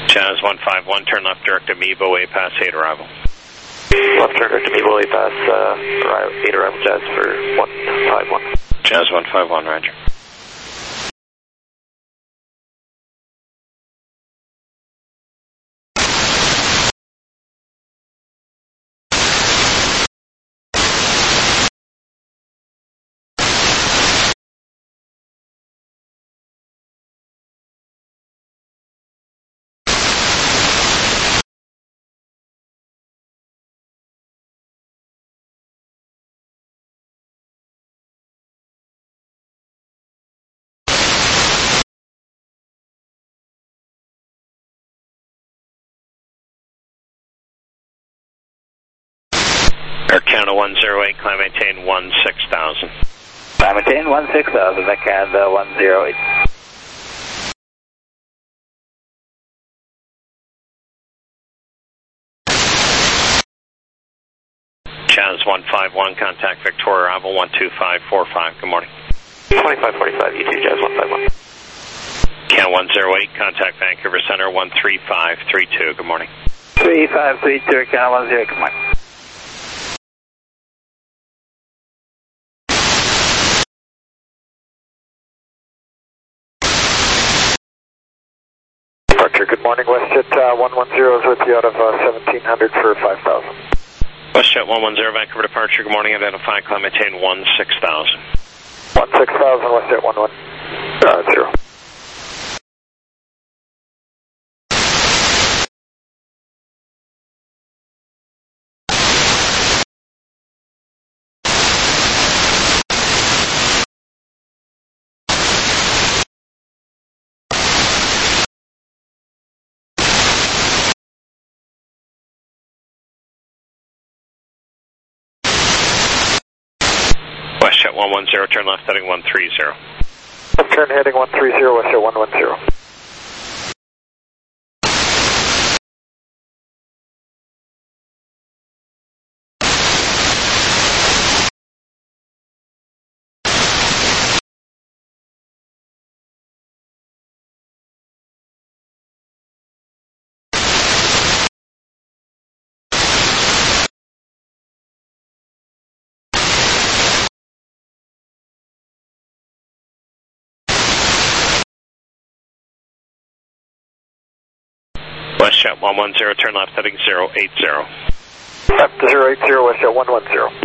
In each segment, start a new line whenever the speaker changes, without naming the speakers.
Jazz 151, turn left direct to Mebo, 8 pass 8 arrival.
Left turn direct to Mebo, 8 pass 8 arrival, Jazz for 151.
Jazz 151, roger. Air Canada 108, climb maintain 16,000.
Climb maintain 16,000, Air Canada 108.
Jazz 151, contact Victoria, arrival 12545, good morning.
2545, you too, Jazz 151.
Can 108, contact Vancouver Center 13532, good morning.
3532, Air Canada 108, good morning.
Good morning, WestJet 110 is with you out of 1700 for 5,000.
WestJet 110, Vancouver departure, good morning, identify, climb maintain 16,000.
16,000, WestJet 110.
WestJet 110, turn left heading 130.
Left turn heading 130, WestJet 110.
WestJet 110, turn left heading 080.
Left 080, WestJet 110.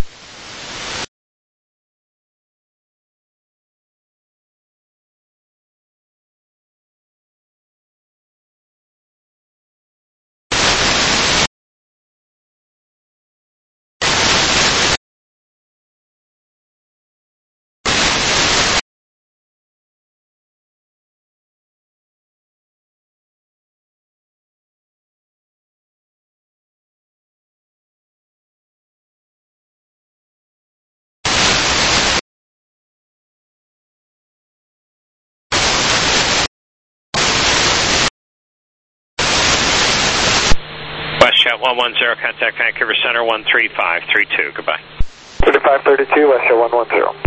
WestJet 110, contact Vancouver Center 13532, goodbye.
3532, WestJet 110.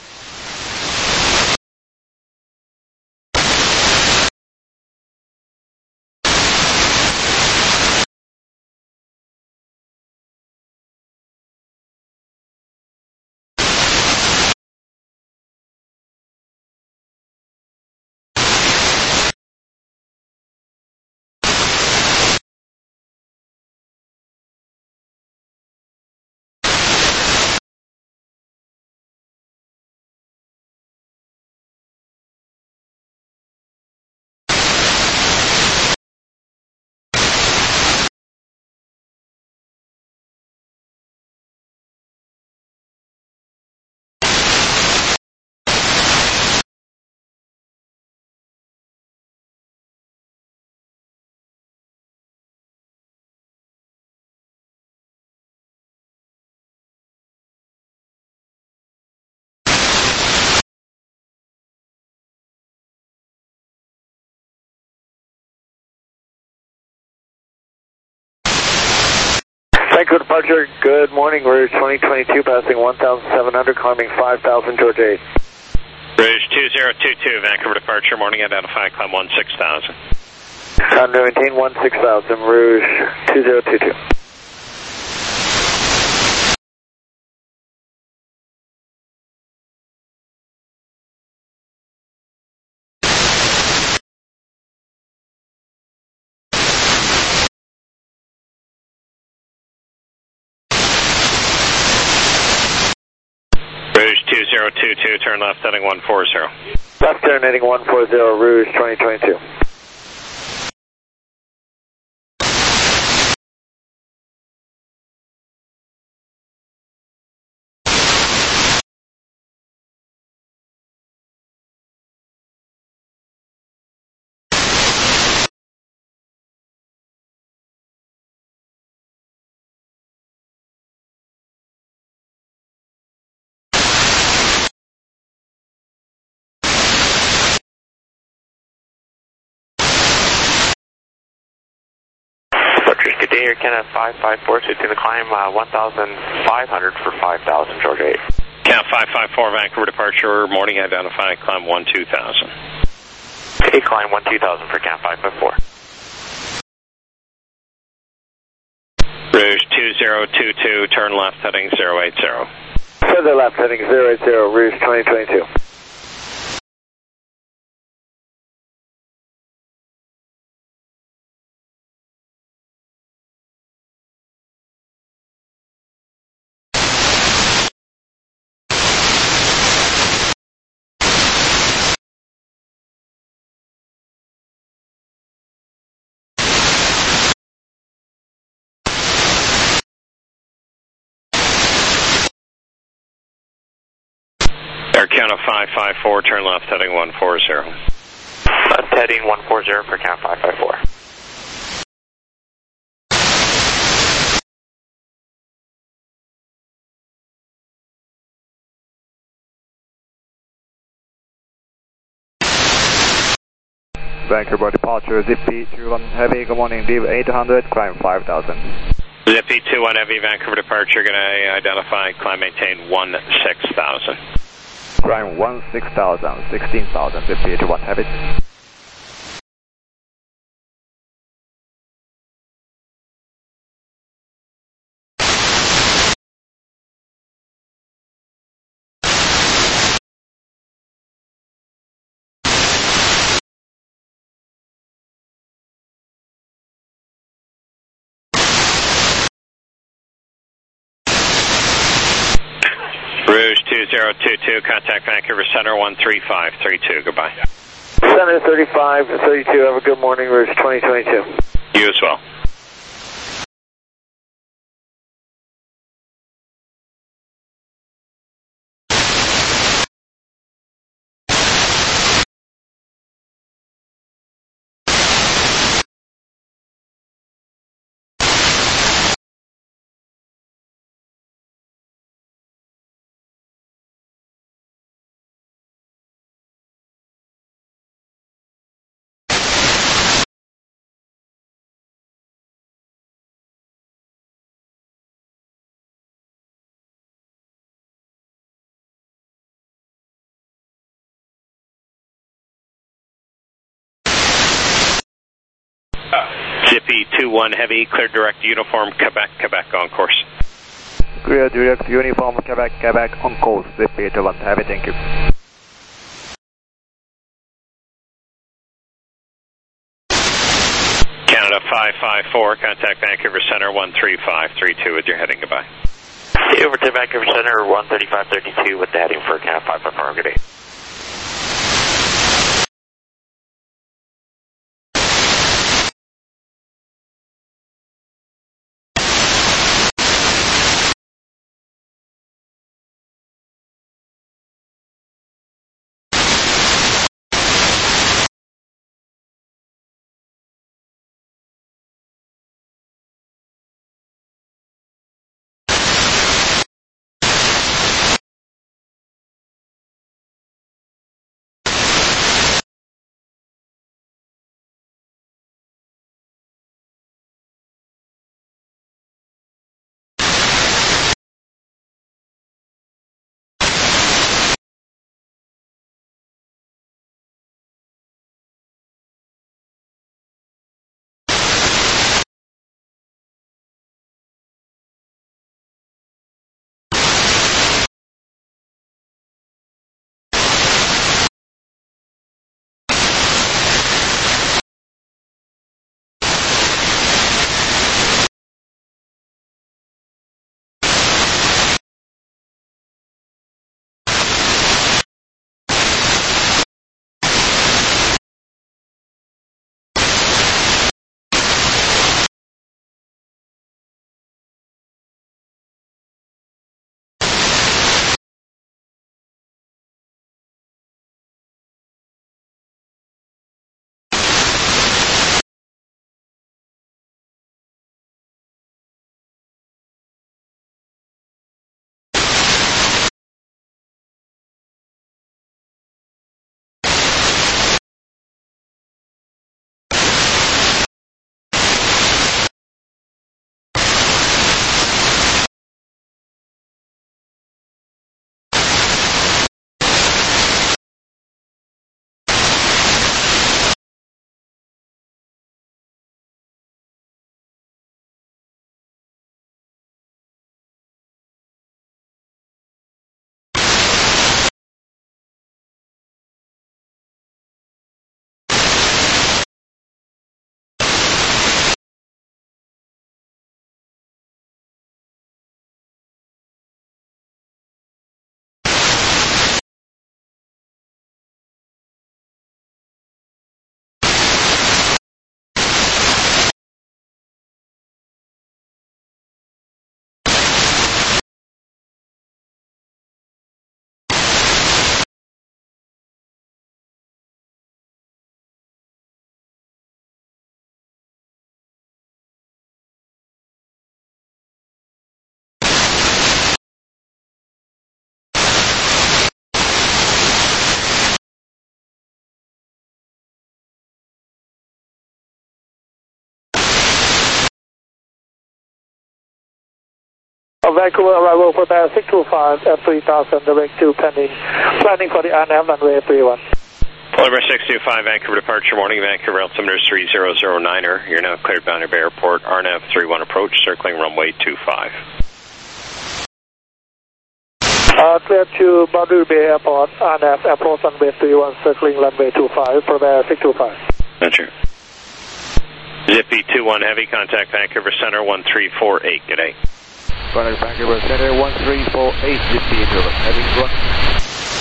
Vancouver departure, good morning, Rouge 2022, passing 1,700, climbing 5,000, Georgia 8.
Rouge 2022, Vancouver departure, morning, identify, climb 16,000.
Contour maintain 16,000, Rouge 2022.
Rouge 2022, turn left heading 140.
Left turn heading 140, Rouge 2022.
Good day, Air Canada 554, to the climb 1,500 for 5,000, Georgia 8.
Count 554, Vancouver departure, morning identified, climb 12,000.
Okay, climb 12,000 for Count 554.
Rouge 2022, turn left heading 080.
Further left heading 080, Rouge 2022.
Air Canada 554, turn left heading 140.
Left heading 140 for Count 554.
Vancouver departure, Zippy 21 Heavy, good morning, Div 800, climb 5,000.
Zippy 21 Heavy, Vancouver departure, going to identify, climb maintain 16,000.
Climb 16,000, 16,000, Zippy 21 Heavy.
Rouge 2022, contact Vancouver Center 13532, goodbye.
Center 3532, have a good morning, Rouge 2022.
You as well. Zippy 21 Heavy, clear direct uniform, Quebec, Quebec on course.
Clear direct uniform, Quebec, Quebec on course, Zippy 21 Heavy, thank you.
Canada 554, contact Vancouver Center 13532 with your heading, goodbye.
Over to Vancouver Center 13532 with the heading for Count 554, good day.
Vancouver arrival for Bear 625 at 3000, direct to pending. Planning for the RNAV runway 31.
Polar Bear 625, Vancouver departure morning, Vancouver altimeter 3009er. You're now cleared Boundary Bay Airport, RNAV 31 approach, circling runway 25.
Clear to Boundary Bay Airport, RNAV approach runway 31, circling runway 25 for Bear 625.
Roger. Zippy 21 heavy, contact Vancouver Center 1348, good day.
Contact Vancouver Center 1348, Zippy 21 heavy, go on.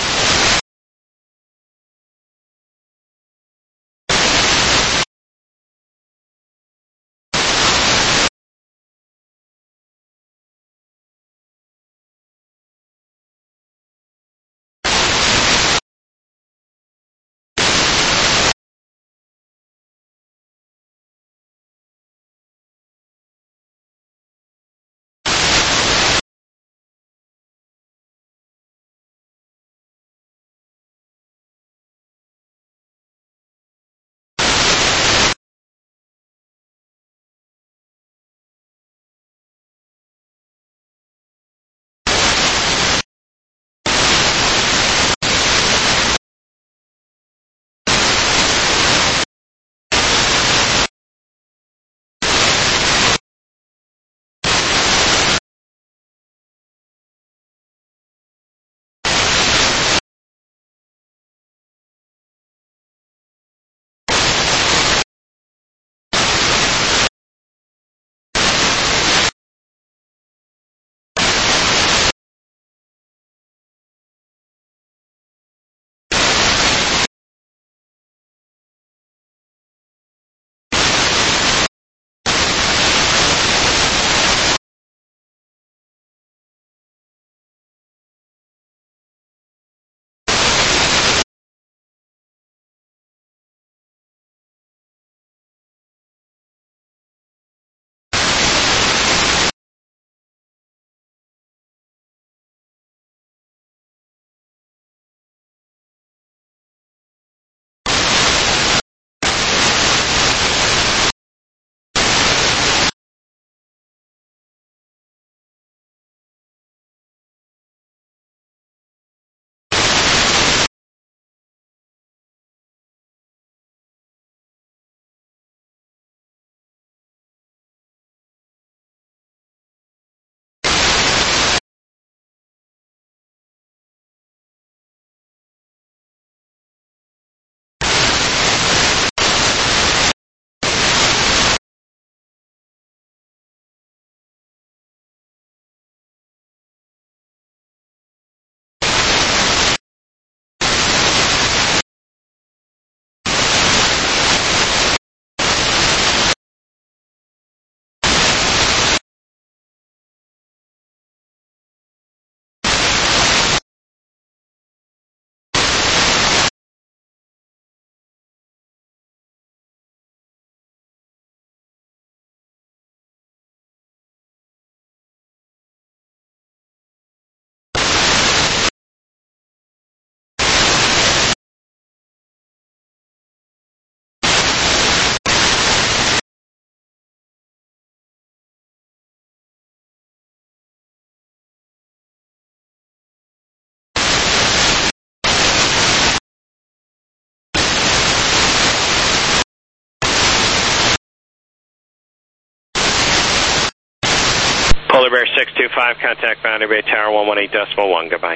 Polar Bear 625, contact Boundary Bay Tower 118.1, goodbye.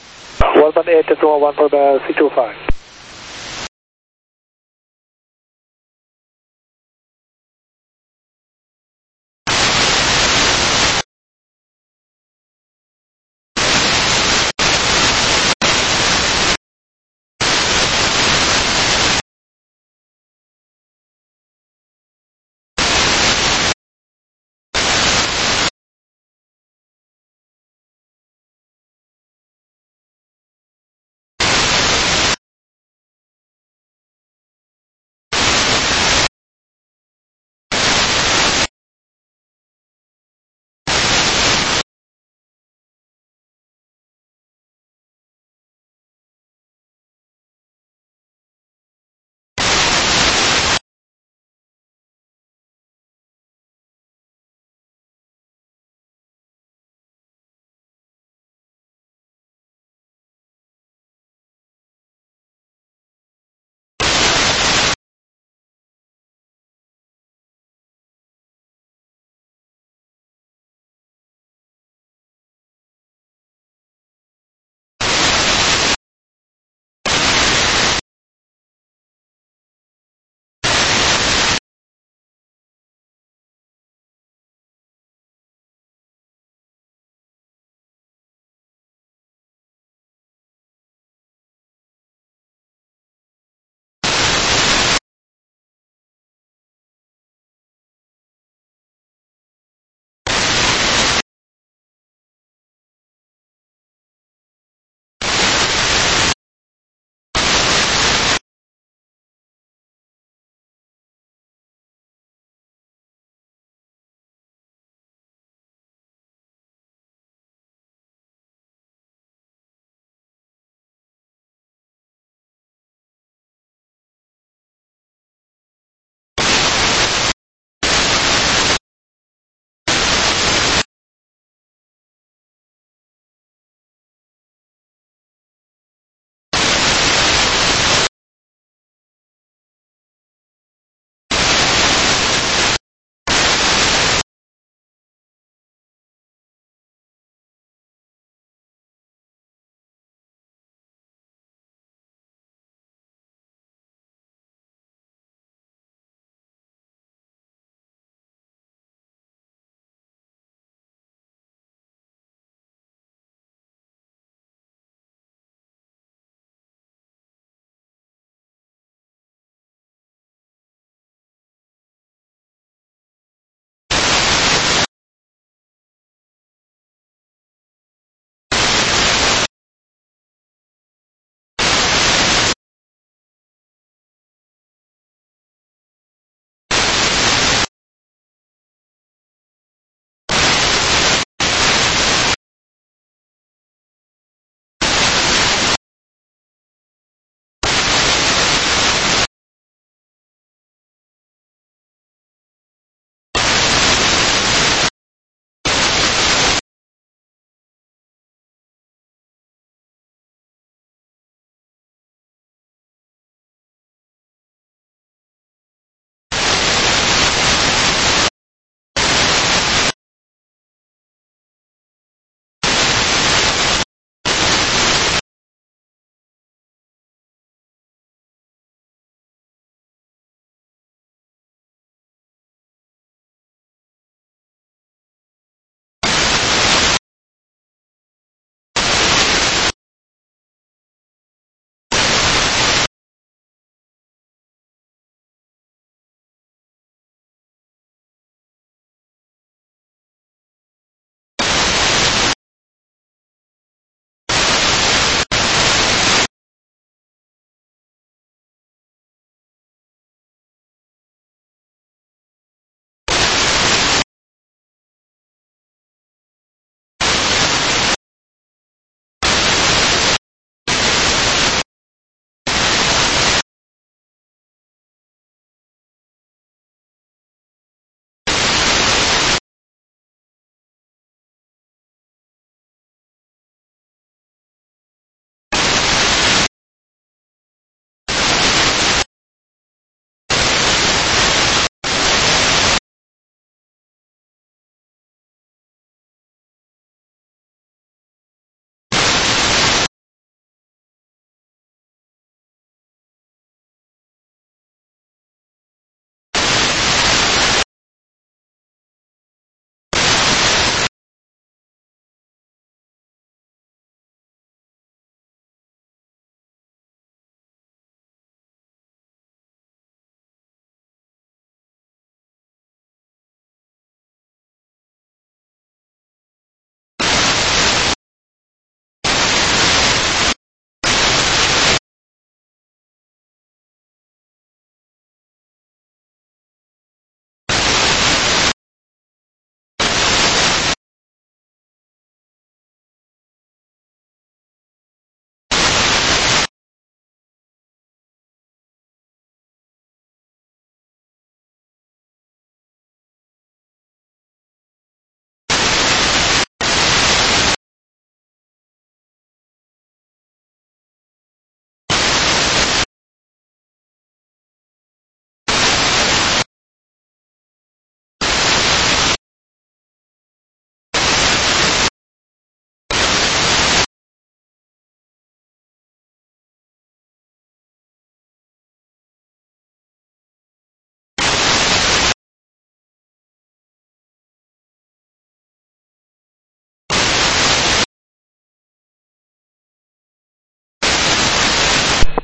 118.1 for Bear 625.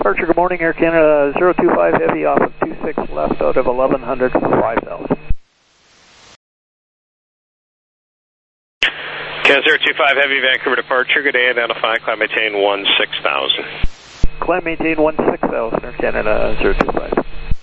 Departure, good morning, Air Canada 025 Heavy off of 26 left out of 1100 for 5000.
Can 025 Heavy, Vancouver departure, good day, identify, climb maintain 16,000.
Climb maintain 16,000, Air Canada 025.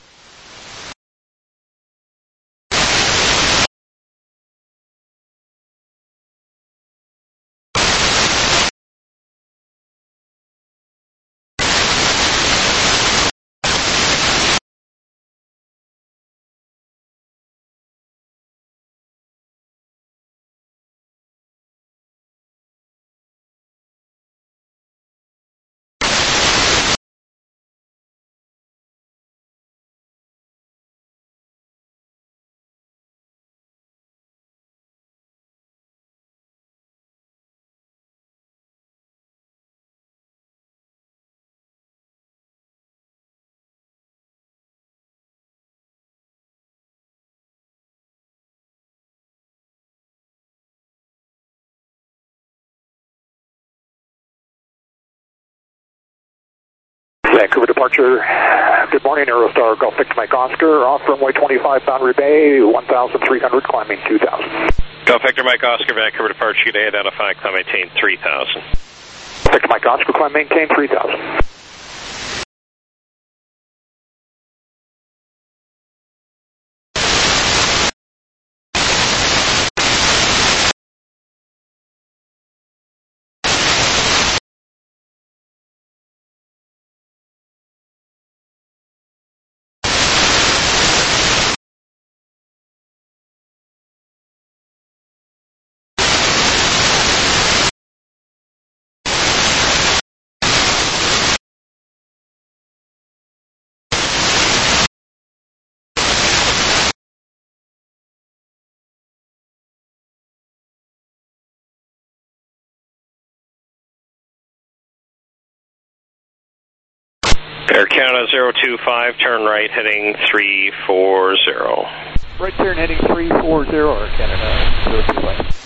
Vancouver departure, good morning, Aerostar Golf Victor Mike Oscar, off runway 25 Boundary Bay, 1,300, climbing 2,000.
Golf Victor Mike Oscar, Vancouver departure, good day, identify, climb maintain 3,000.
Victor Mike Oscar, climb maintain 3,000.
Air Canada 025, turn right, heading 340.
Right turn heading 340, Air Canada 025.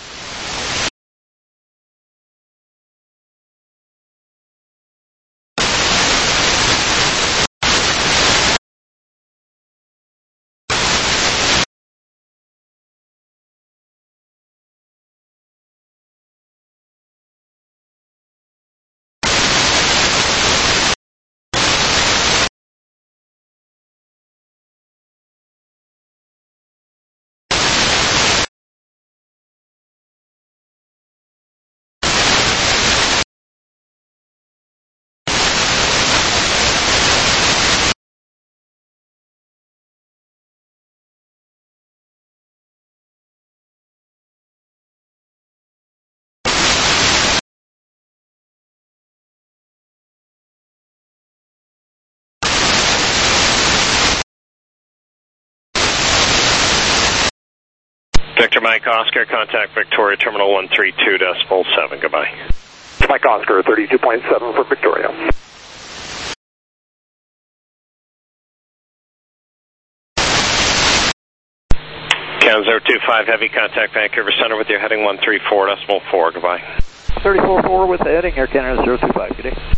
Victor Mike Oscar, contact Victoria Terminal 132.7, goodbye.
Mike Oscar, 32.7 for Victoria.
Can 025 Heavy, contact Vancouver Center with your heading 134.4, goodbye.
34.4 with the heading, Air Canada 025, good day.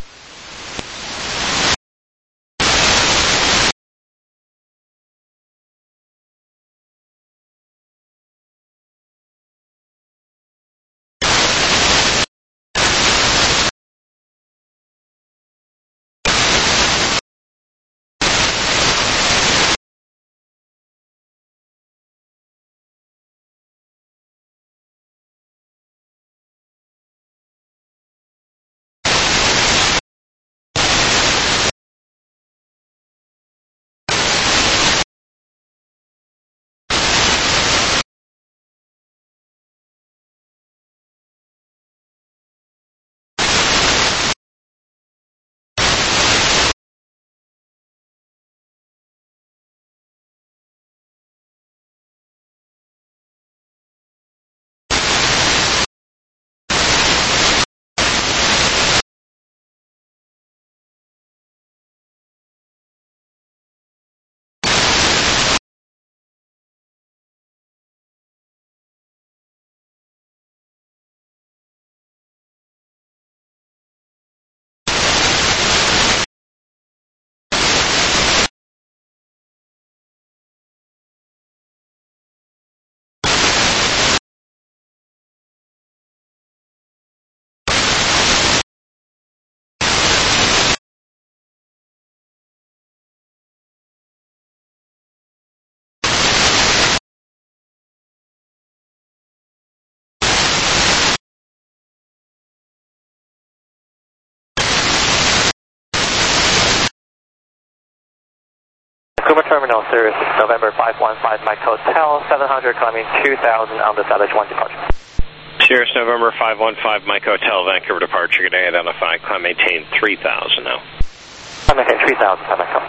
Vancouver Terminal, Sirius November 515 Mike Hotel, 700 climbing 2000 on the Southwest 1 departure.
Sirius November 515 Mike Hotel, Vancouver departure, good day, identify, climb maintain 3000 now.
Climb maintain 3000, Mike Hotel.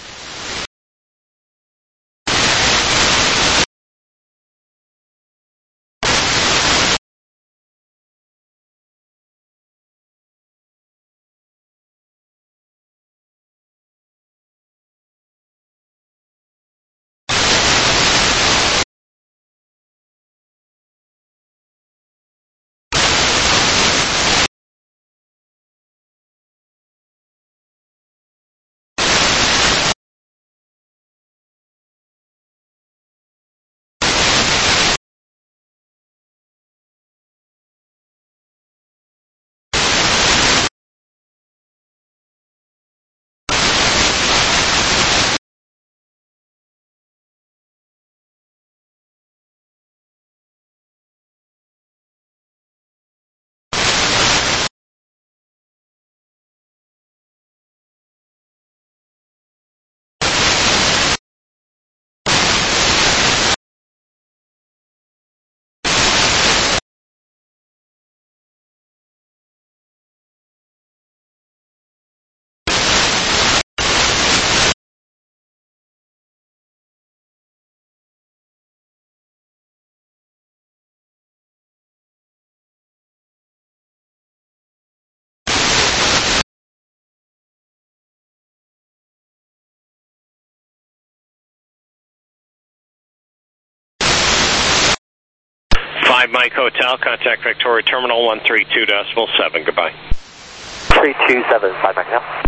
Mike Hotel, contact Victoria Terminal 132.7, goodbye.
327, 5 Mike now.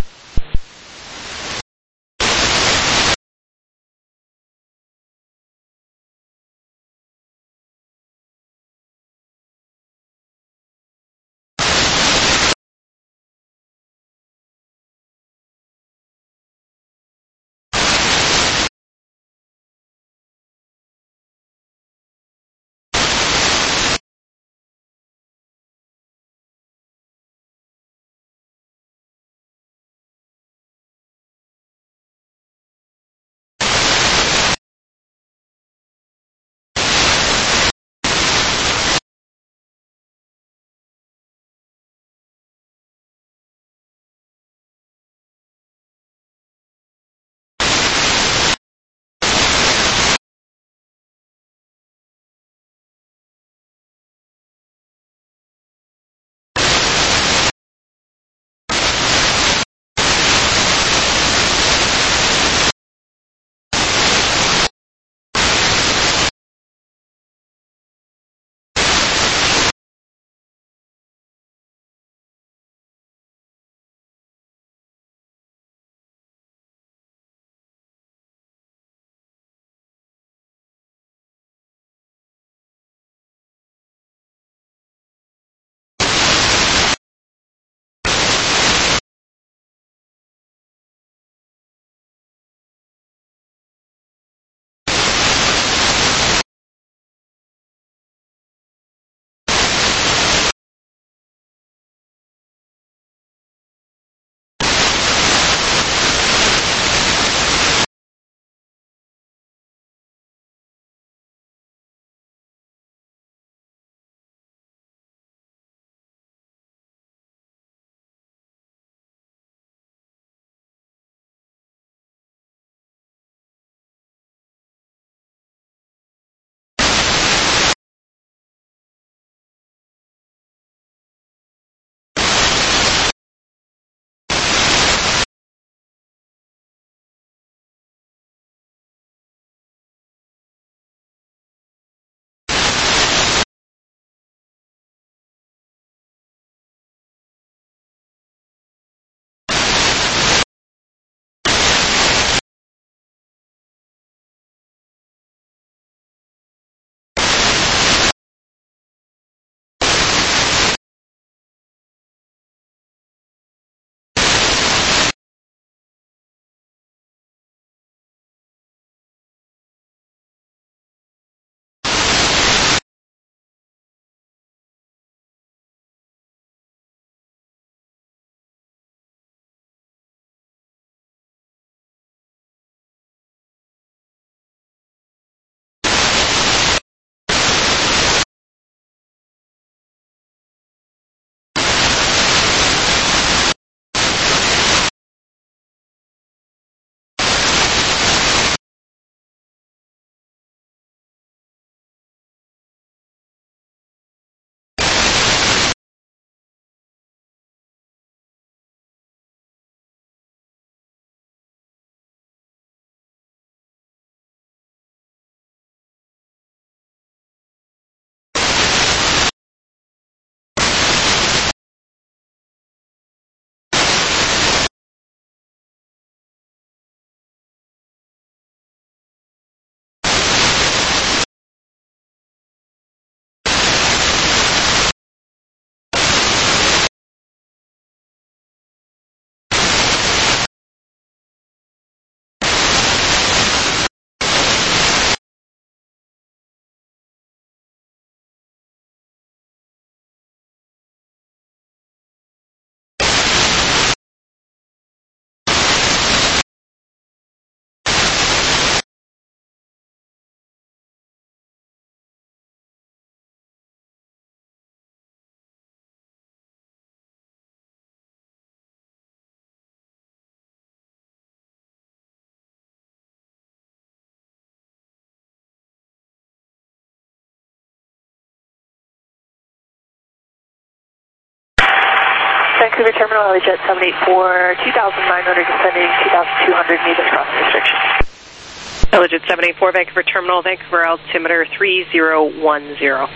Vancouver Terminal, Jet 784, 2,900 descending, 2,200 meters crossing restriction.
Jet 784, Vancouver Terminal, Vancouver altimeter 3010.
3010,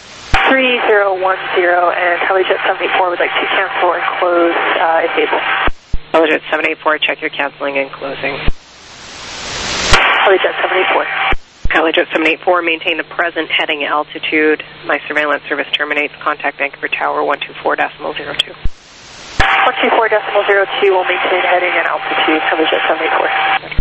and Jet 784 would like to cancel and close if able.
Jet 784, check your canceling and closing.
Jet 784.
Jet 784, maintain the present heading altitude. My surveillance service terminates. Contact Vancouver Tower 124.02.
124.02 will maintain heading and altitude. Jet 784.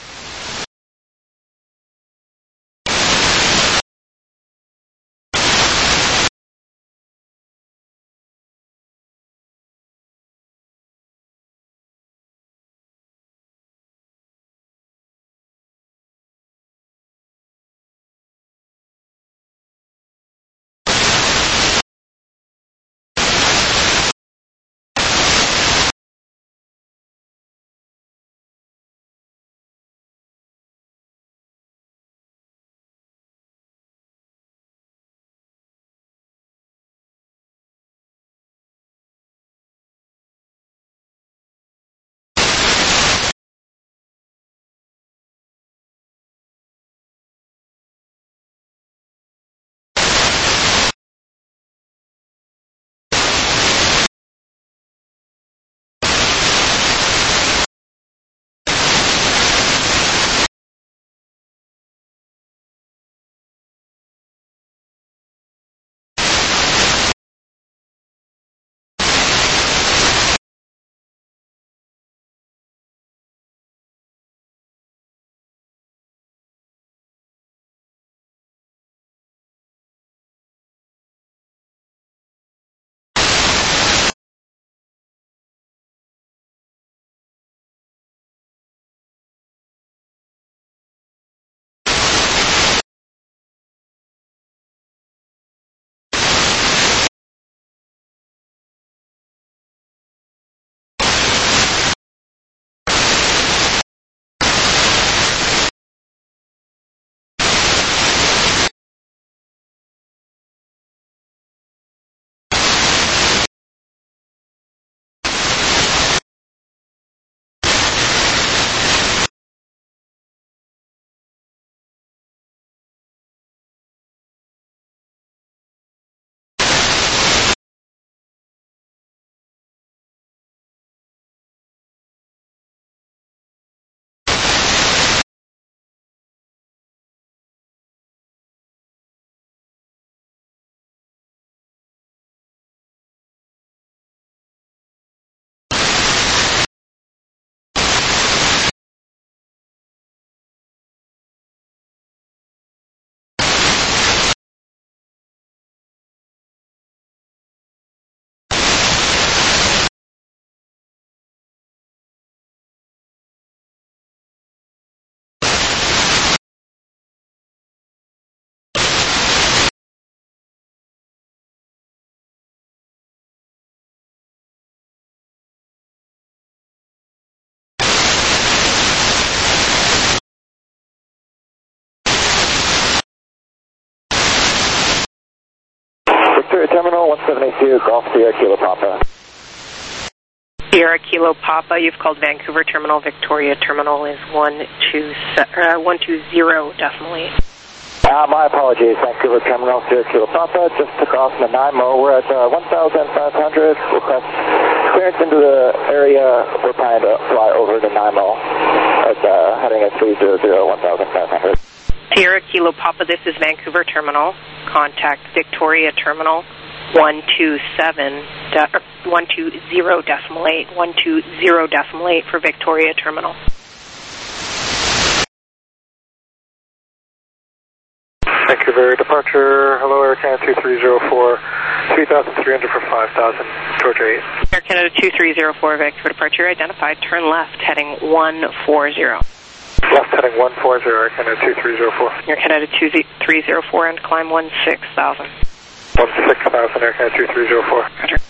Terminal 1782, Golf Sierra Kilo Papa.
Sierra Kilo Papa, you've called Vancouver Terminal. Victoria Terminal is 120.8.
My apologies, Vancouver Terminal, Sierra Kilo Papa, just took off from the NIMO. We're at 1,500, request clearance into the area. We're planning to fly over the NIMO at heading at 300, 1,500.
Sierra Kilo Papa, this is Vancouver Terminal. Contact Victoria Terminal 120.8 for Victoria Terminal.
Vancouver departure, hello Air Canada 2304, 3,300 for 5,000, Georgia 8.
Air Canada 2304, Vancouver departure identified, turn left heading 140.
Left heading 140, Air Canada 2304.
Air Canada 2304 and climb 16,000.
16,000, Air Canada 2304.
Roger.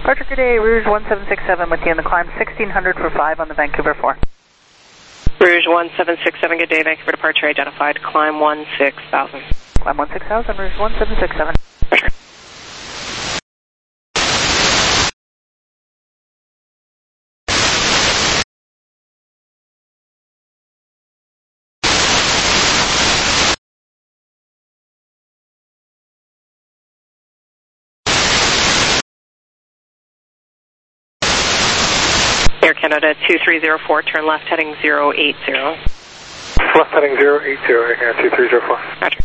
Departure good day, Rouge 1767 with you in the climb 1600 for 5 on the Vancouver 4.
Rouge 1767, good day, Vancouver departure identified, climb 16,000.
Climb 16,000, Rouge 1767.
Air Canada 2304, turn left heading 080.
Left heading 080, Air Canada 2304.
Roger.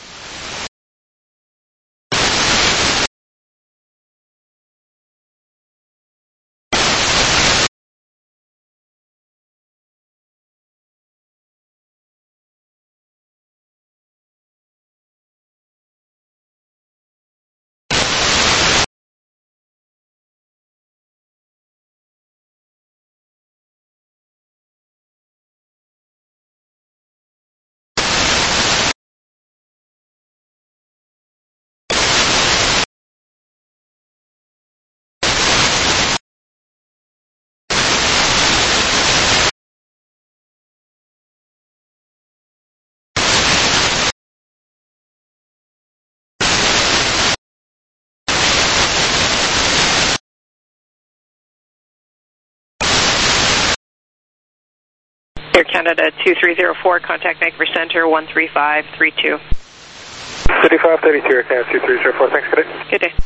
Air Canada 2304, contact Vancouver Center 13532.
3532, Air Canada 2304, thanks, good day.
Good day.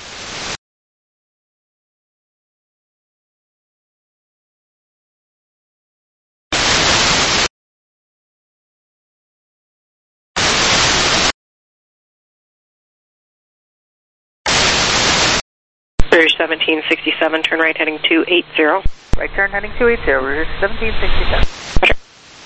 Rouge 1767, turn right heading 280.
Right turn heading 280, Rouge 1767.
Roger.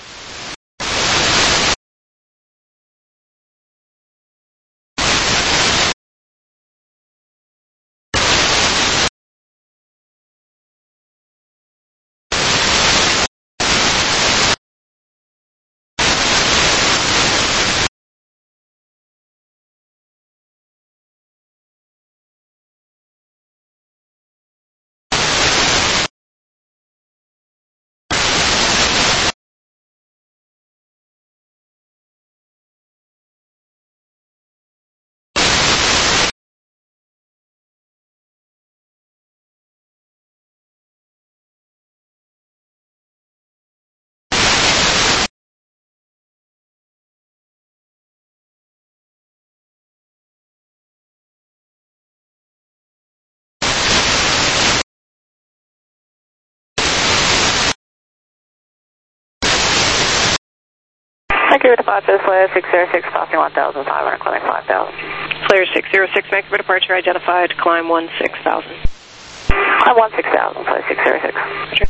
Vancouver departure, Flare 606, passing 1,500, climbing 5,000.
Flare 606, Vancouver departure identified, climb 16,000.
Climb 16,000, Flare 606.
Roger.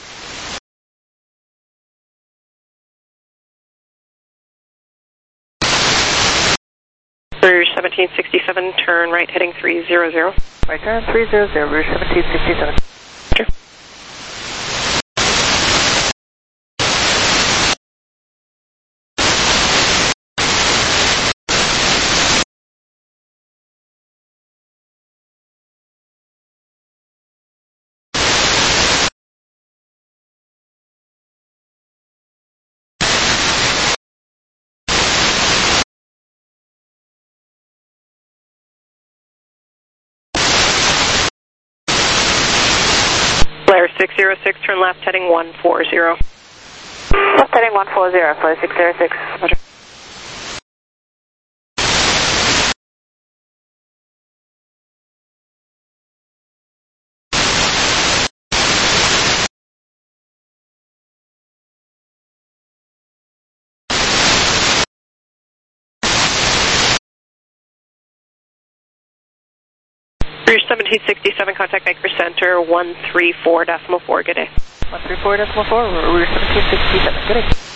Rouge 1767, turn right heading 300.
Right turn 300, Rouge 1767.
Roger. Flare 606, turn left heading 140.
Left heading 140, Flare 606.
Roger. Rouge 1767, contact Vancouver Center 134.4, good day.
134.4, Rouge 1767, good day.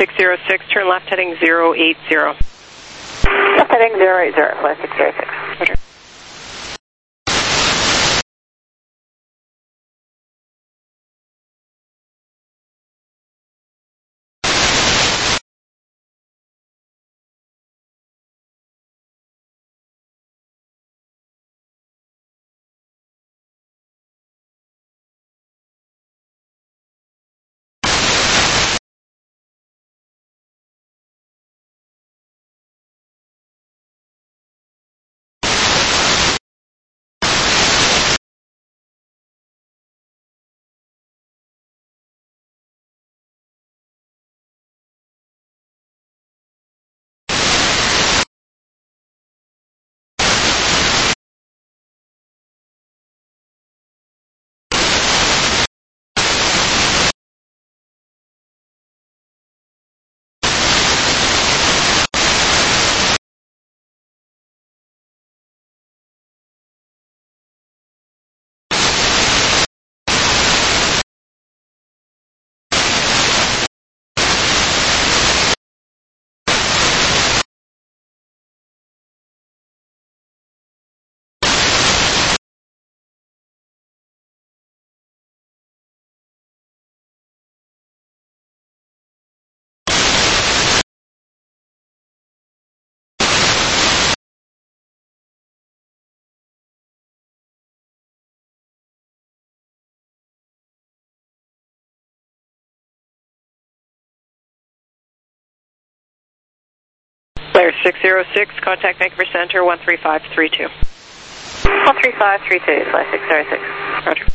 606, turn left heading 080.
Left heading 080, flight 606.
Roger. Blair 606, contact Vancouver Center 13532.
13532, flight 606.
Roger.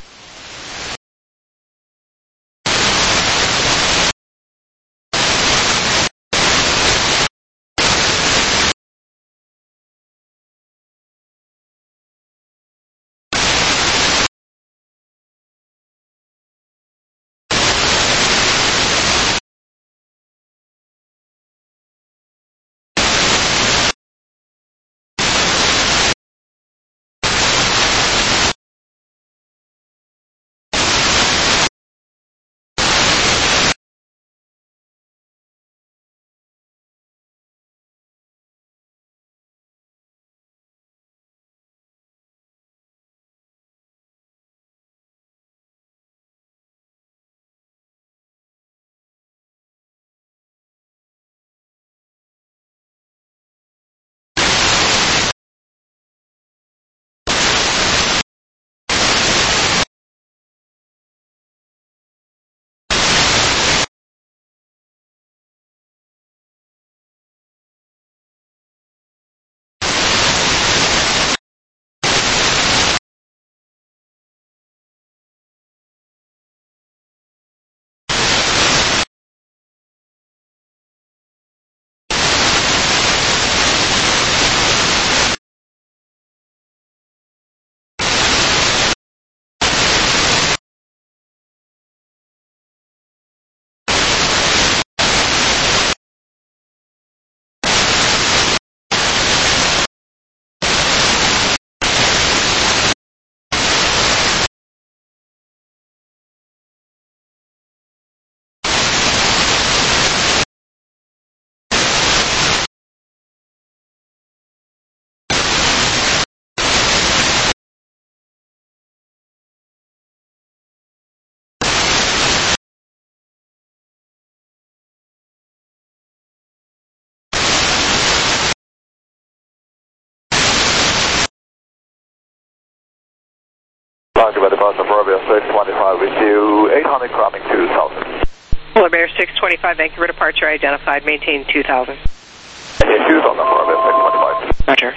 Roger, by departure for Orbea 625 with you, 800 crossing 2000.
Polar Bear 625, Vancouver departure identified, maintain 2000.
Maintain 2000 for Orbea 625.
Roger.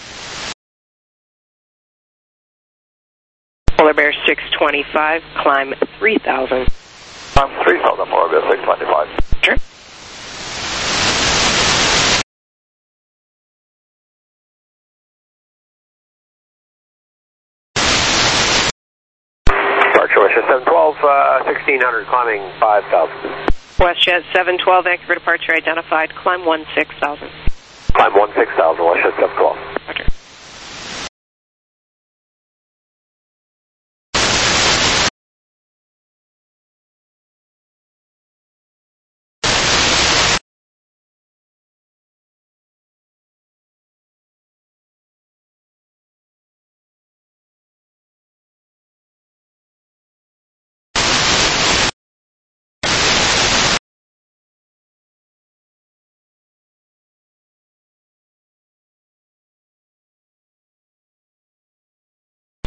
Polar Bear 625, climb 3000.
Climb 3000 for Orbea 625.
Sure.
WestJet 712, 1600, climbing 5000.
WestJet 712, Vancouver departure identified, climb 16,000.
Climb 16,000, WestJet 712.
Roger.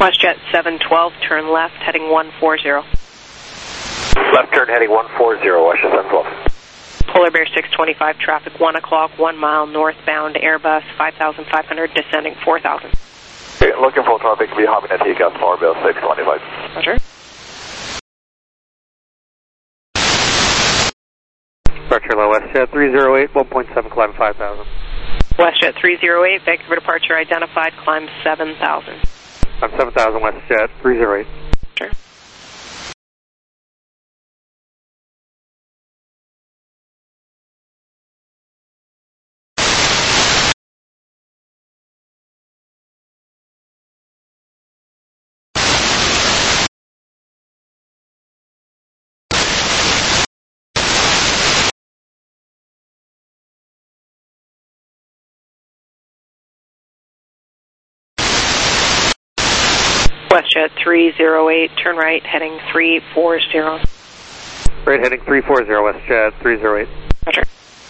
WestJet 712, turn left, heading 140.
Left turn heading 140, WestJet 712.
Polar Bear 625, traffic 1 o'clock, 1 mile northbound, Airbus 5,500, descending 4,000.
Okay, looking for traffic, be hopping at TCAS, Polar Bear 625.
Roger.
Departure low WestJet 308, 1.7, climb 5,000.
WestJet 308, Vancouver departure identified, climb 7,000.
I'm 7,000 WestJet 308.
Sure. WestJet 308, turn right, heading 340.
Right heading 340, WestJet 308.
Roger.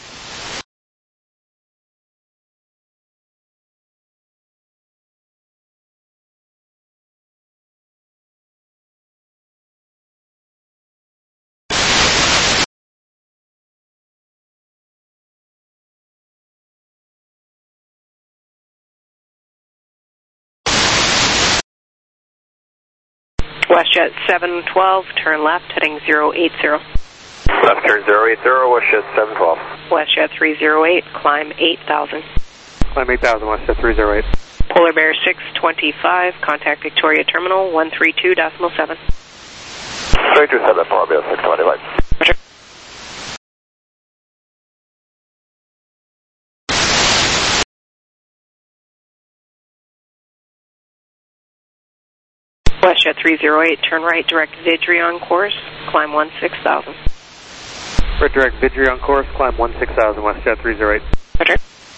WestJet 712, turn left, heading 080.
Left turn 080, WestJet 712.
WestJet 308, climb 8,000.
Climb 8,000 WestJet 308.
Polar Bear 625, contact Victoria Terminal 132.7.
327, Polar Bear 625.
Roger. WestJet 308, turn right, direct Vidrion course, climb 16,000.
Right direct Vidrion course, climb 16,000 WestJet 308.
Roger.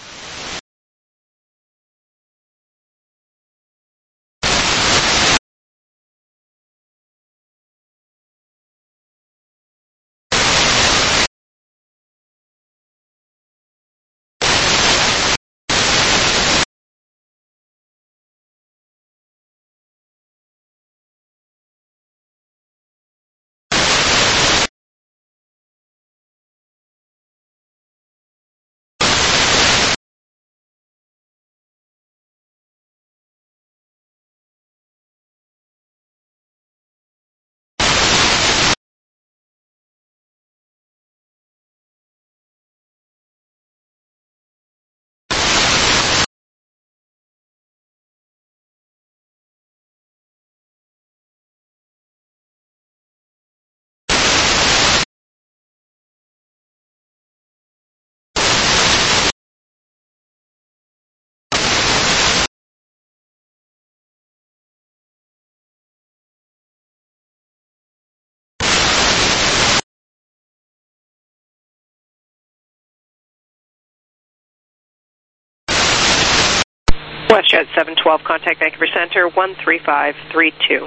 WestJet 712, contact Vancouver Center 13532.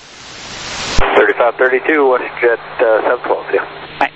3532, WestJet 712, yeah.
Bye.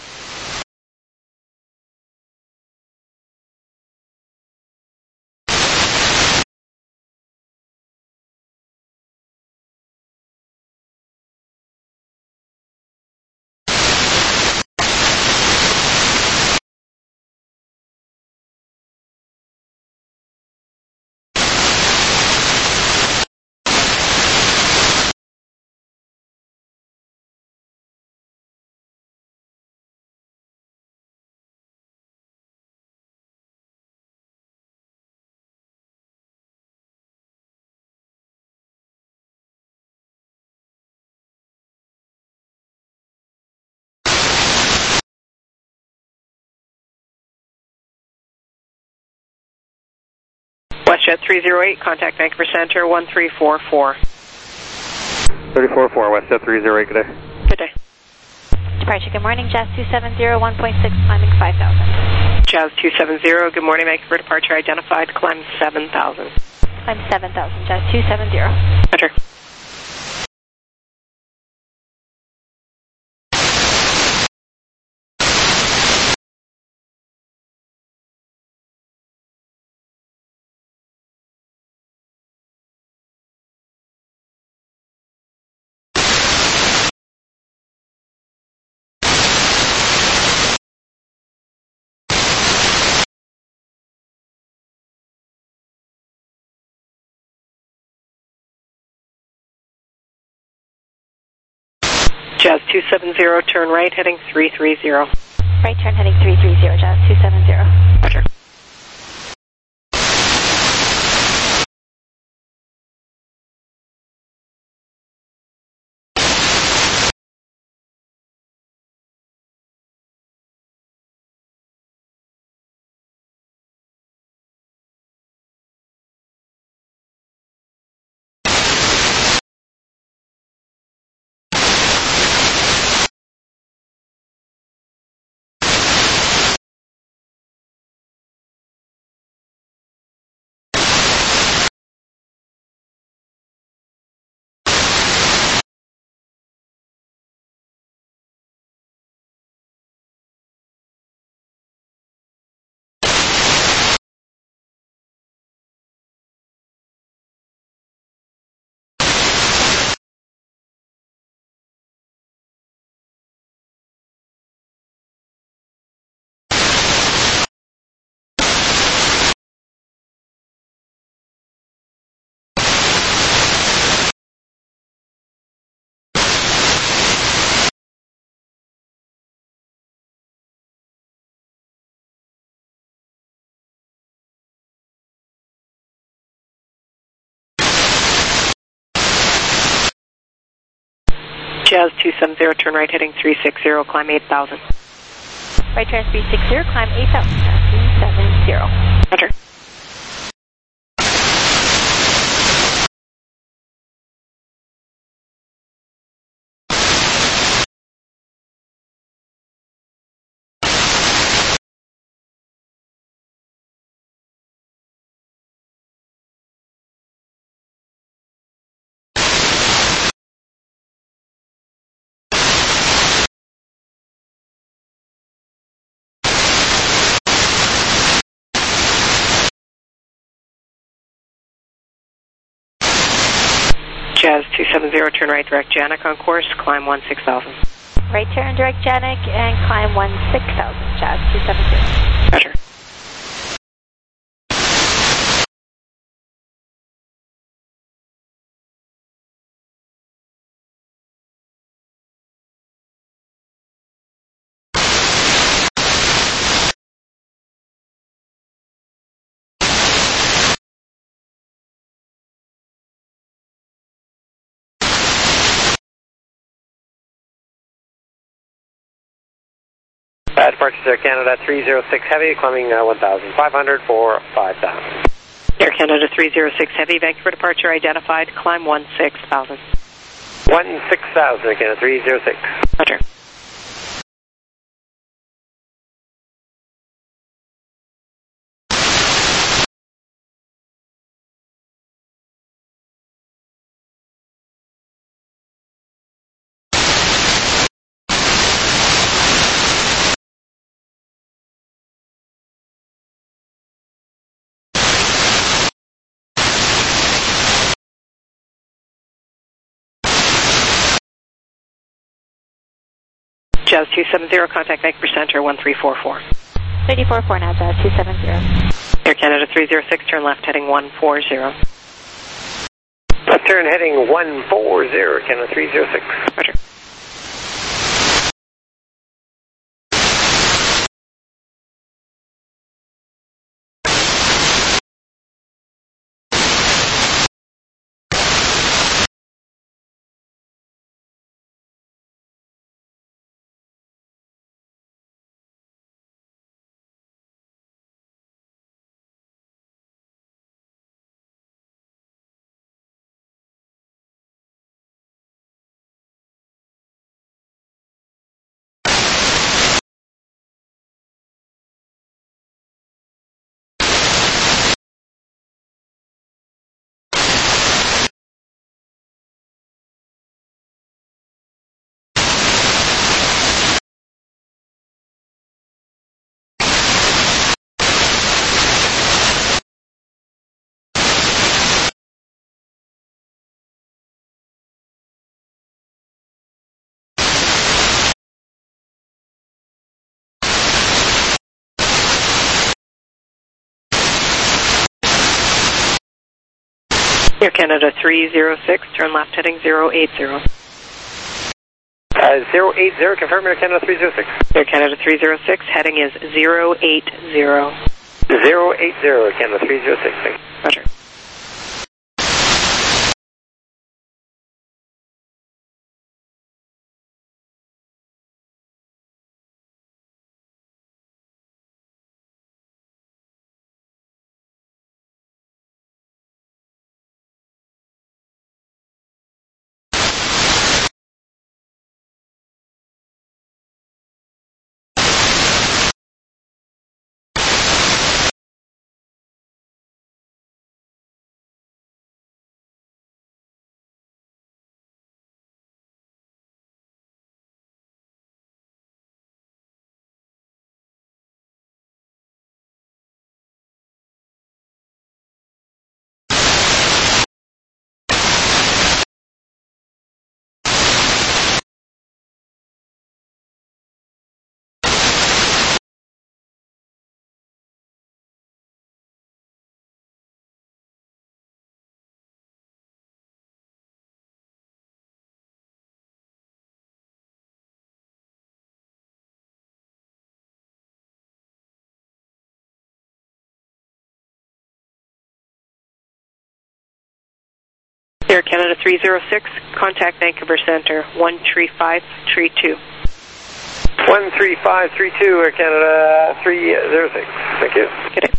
WestJet 308, contact Vancouver Center 1344.
344, WestJet 308, good day.
Good day.
Departure, good morning, Jazz 270, 1.6, climbing 5,000.
Jazz 270, good morning, Vancouver departure identified, climb 7,000.
Climb 7,000, Jazz 270.
Roger. Jazz 270, turn right, heading 330.
Right turn heading 330, Jazz 270.
Roger. Jazz 270, turn right, heading 360, climb 8,000.
Right turn 360, climb 8,000, Jazz 370.
Roger. Jazz 270, turn right, direct Janik on course, climb 16,000.
Right turn, direct Janik, and climb 16,000, Jazz 270.
Roger.
Departure Air Canada 306 Heavy, climbing 1,500 for 5,000.
Air Canada 306 Heavy, Vancouver departure identified, climb 16,000.
16,000, Air Canada 306.
Roger. Jazz 270, contact Vancouver Center 1344.
344 now, Jazz 270.
Air Canada 306, turn left heading 140.
Left turn heading 140, Canada 306.
Roger. Air Canada 306, turn left heading 080.
080, confirm Air Canada 306.
Air Canada 306, heading is 080.
080, Air Canada 306, thank you.
Roger. Air Canada 306, contact Vancouver Center, 13532.
13532, Air Canada 306. Thank you.
Good day.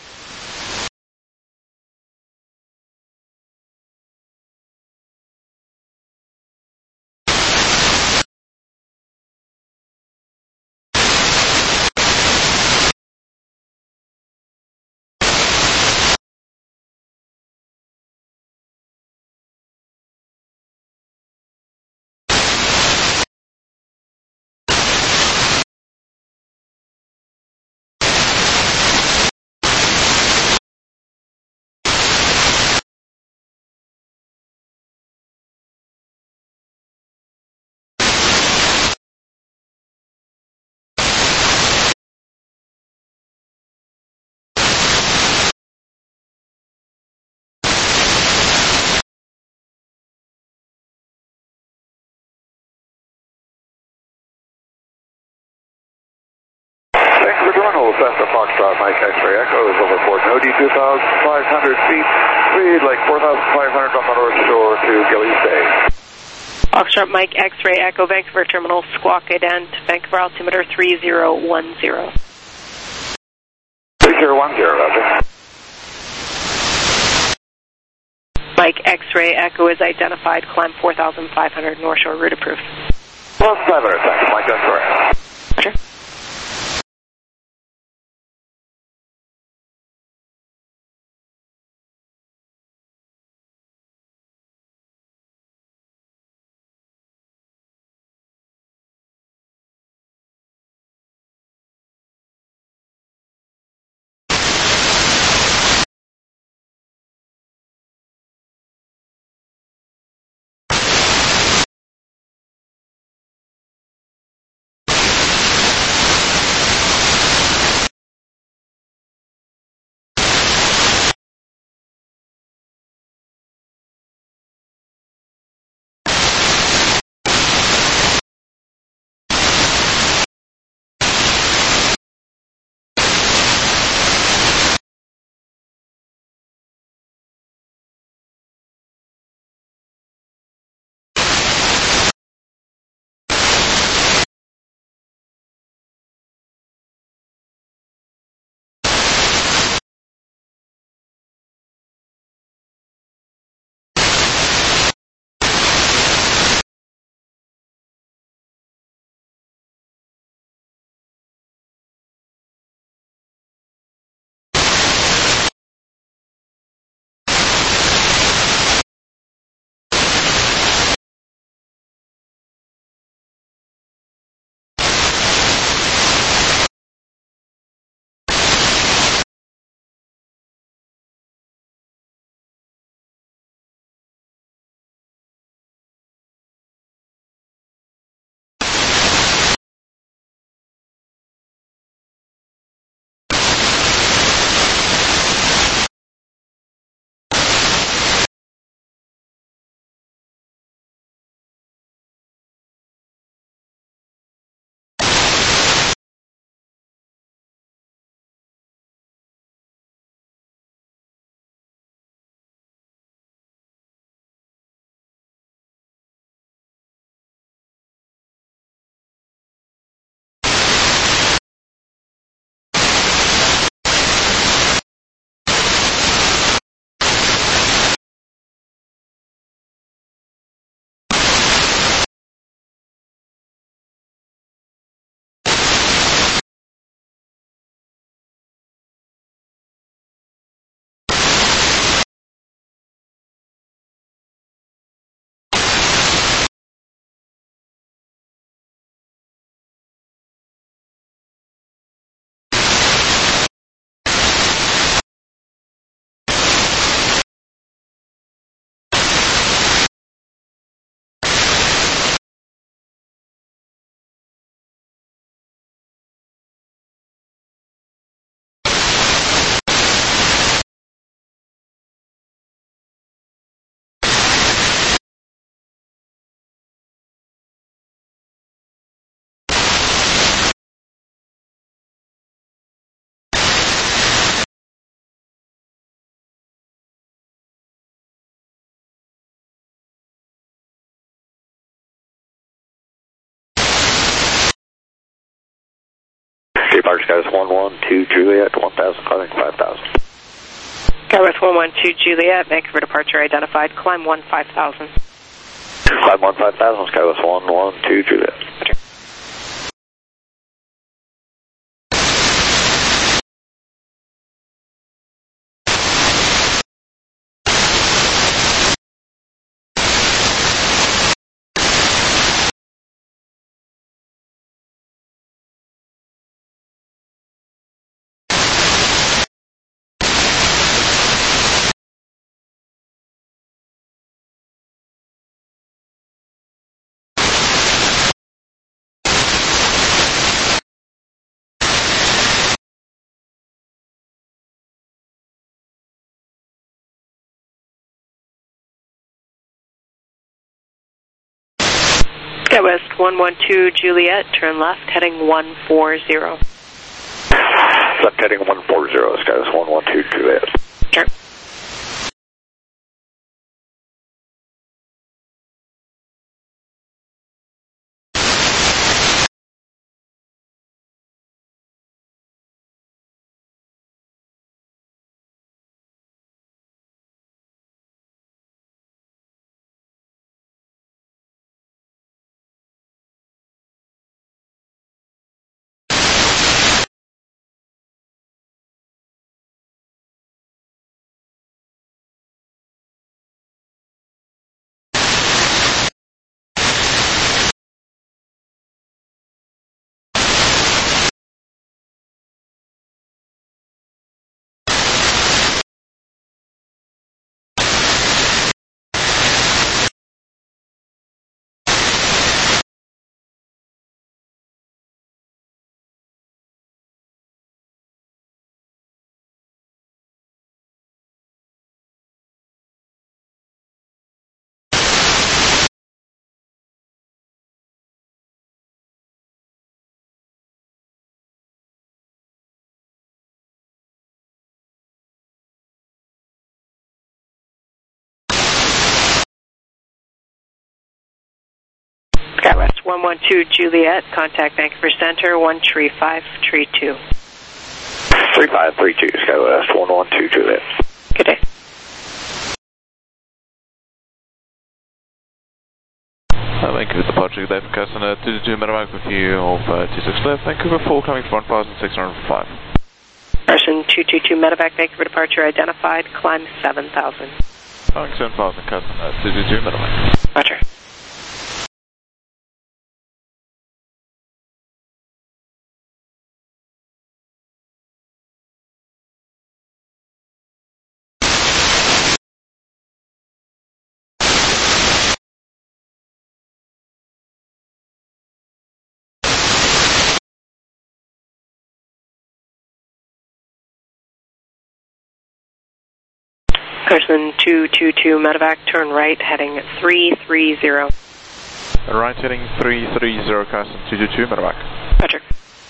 Cessna Foxtrot, Mike X-ray Echo is over Port Nodi, 2,500 feet, speed like 4,500 on the North Shore to Gillies Bay.
Foxtrot Mike X-ray Echo, Vancouver Terminal, squawk ident, Vancouver altimeter 3010.
3010, Roger.
Mike X-ray Echo is identified, climb 4,500, North Shore, route approved.
4,500, thanks, Mike X-ray.
Roger.
Departure Skywest 112 Juliet, 1000, climbing 5000.
Skywest 112 Juliet, Vancouver departure identified, climb 15,000.
Climb 15,000, Skywest 112 Juliet.
Roger. Skywest 112 Juliet, turn left, heading 140.
Left heading 140, Skywest 112 Juliet.
Sure. Skywest 112 Juliet, contact Vancouver Center 13532.
3532, Skywest 112 Juliet.
Good day.
Vancouver departure, good day from Cessna 222 medevac with you of 26 left, Vancouver 4 coming for 1605.
Person 222 medevac, Vancouver departure identified, climb 7,000.
Climbing 7,000, Cessna 222 medevac.
Roger. Carson 222 medevac, turn right, heading 330.
Right heading 330, Carson 222 medevac.
Roger.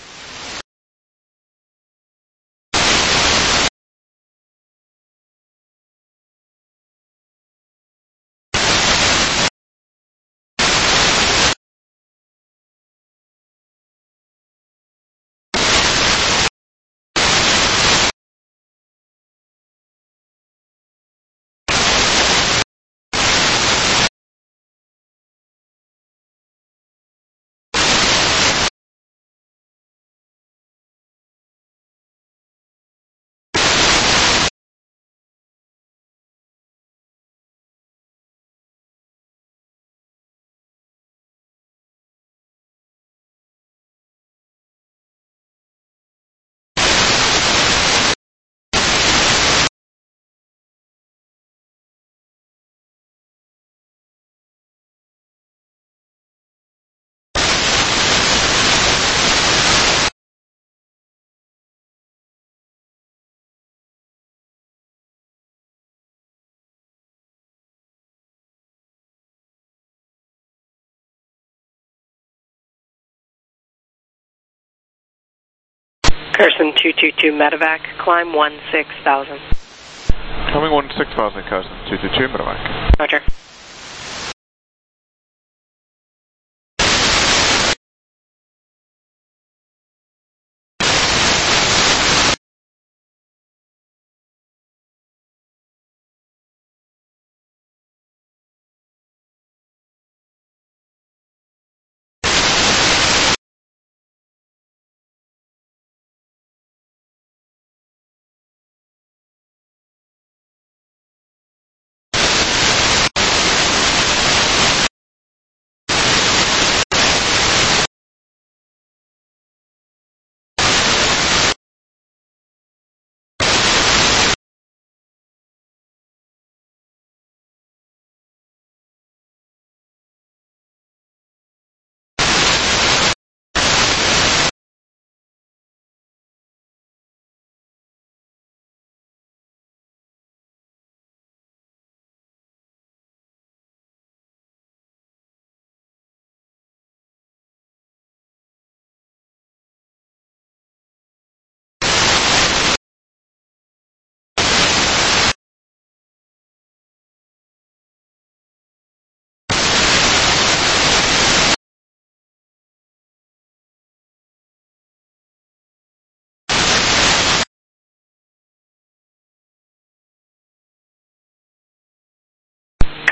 Carson 222 medevac, climb 16,000.
Coming 16,000, Carson 222 medevac.
Roger.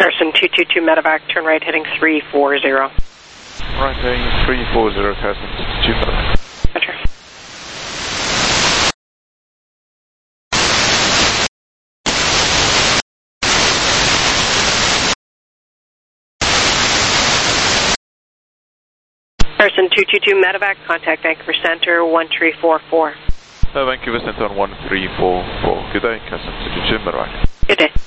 Person 222 medevac, turn right heading 340.
Right heading 340, Carson 222 medevac.
Roger. Person 222 medevac, contact Vancouver Center 1344.
Vancouver Center on 1344. Good day, Carson 222 medevac.
Good day.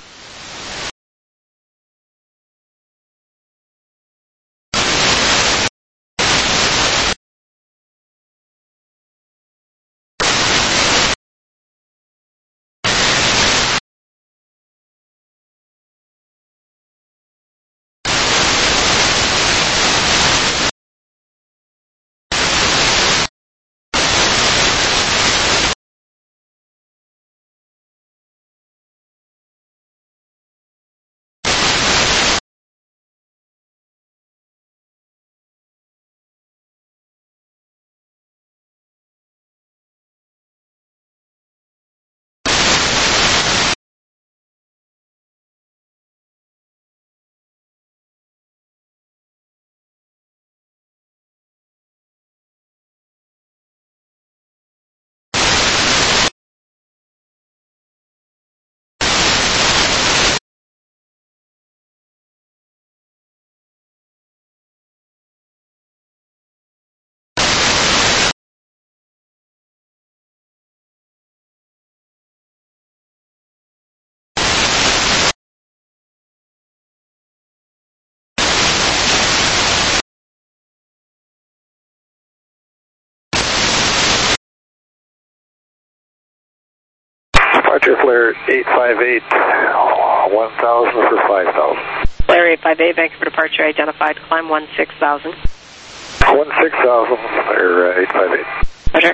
Departure flare 858, 1000 for 5000.
Flare 858, Vancouver departure identified, climb 16,000.
16,000, flare 858.
Roger.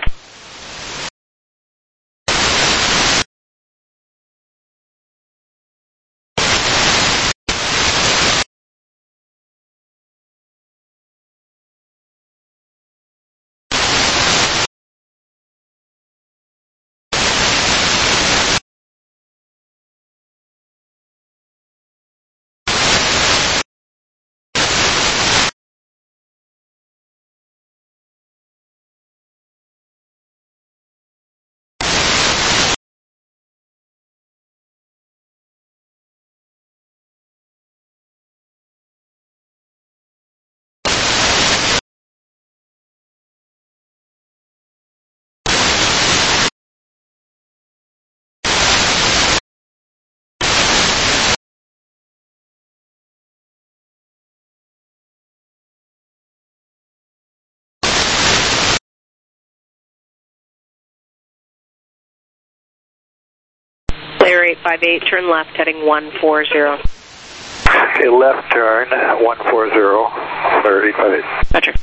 Flare 858, turn left heading 140.
Okay, left turn 140, flare 858.
Roger.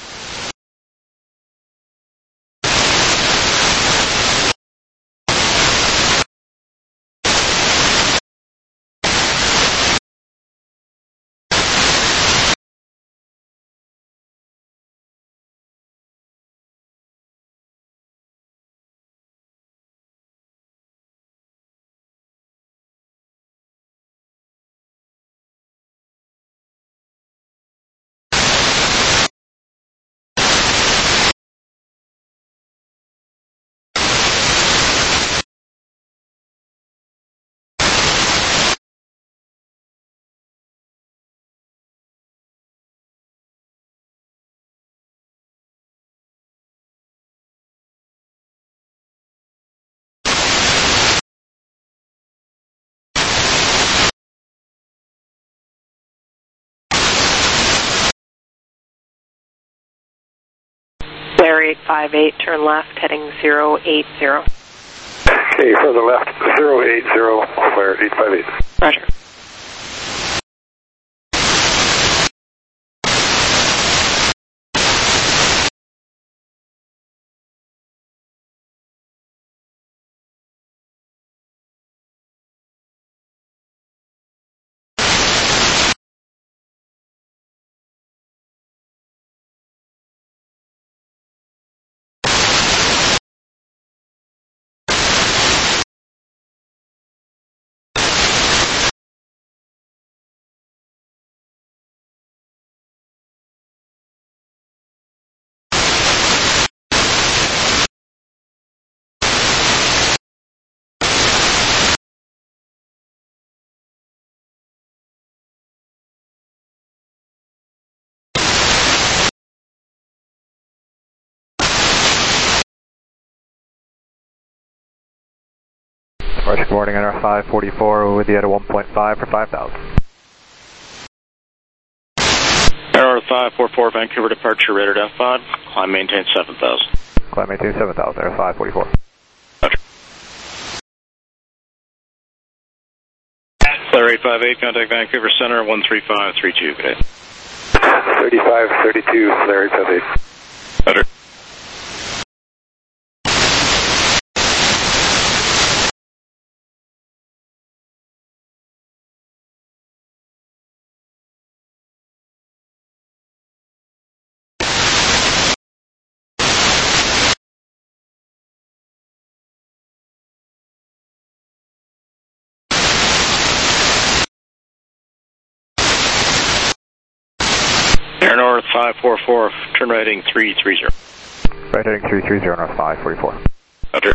Flare 858, turn left heading 080.
Okay, further left 080, flare 858.
Roger.
Departure, good morning, NR 544 with you at a 1.5 for 5,000.
NR 544, Vancouver departure, radar F5, climb maintain 7,000.
Climb maintain 7,000, NR 544.
Roger. Flare 858, contact Vancouver Center, 13532, good day.
3532, Flare 858.
Roger. Air North 544, turn right heading 330.
Right heading 330, NR 544.
Roger.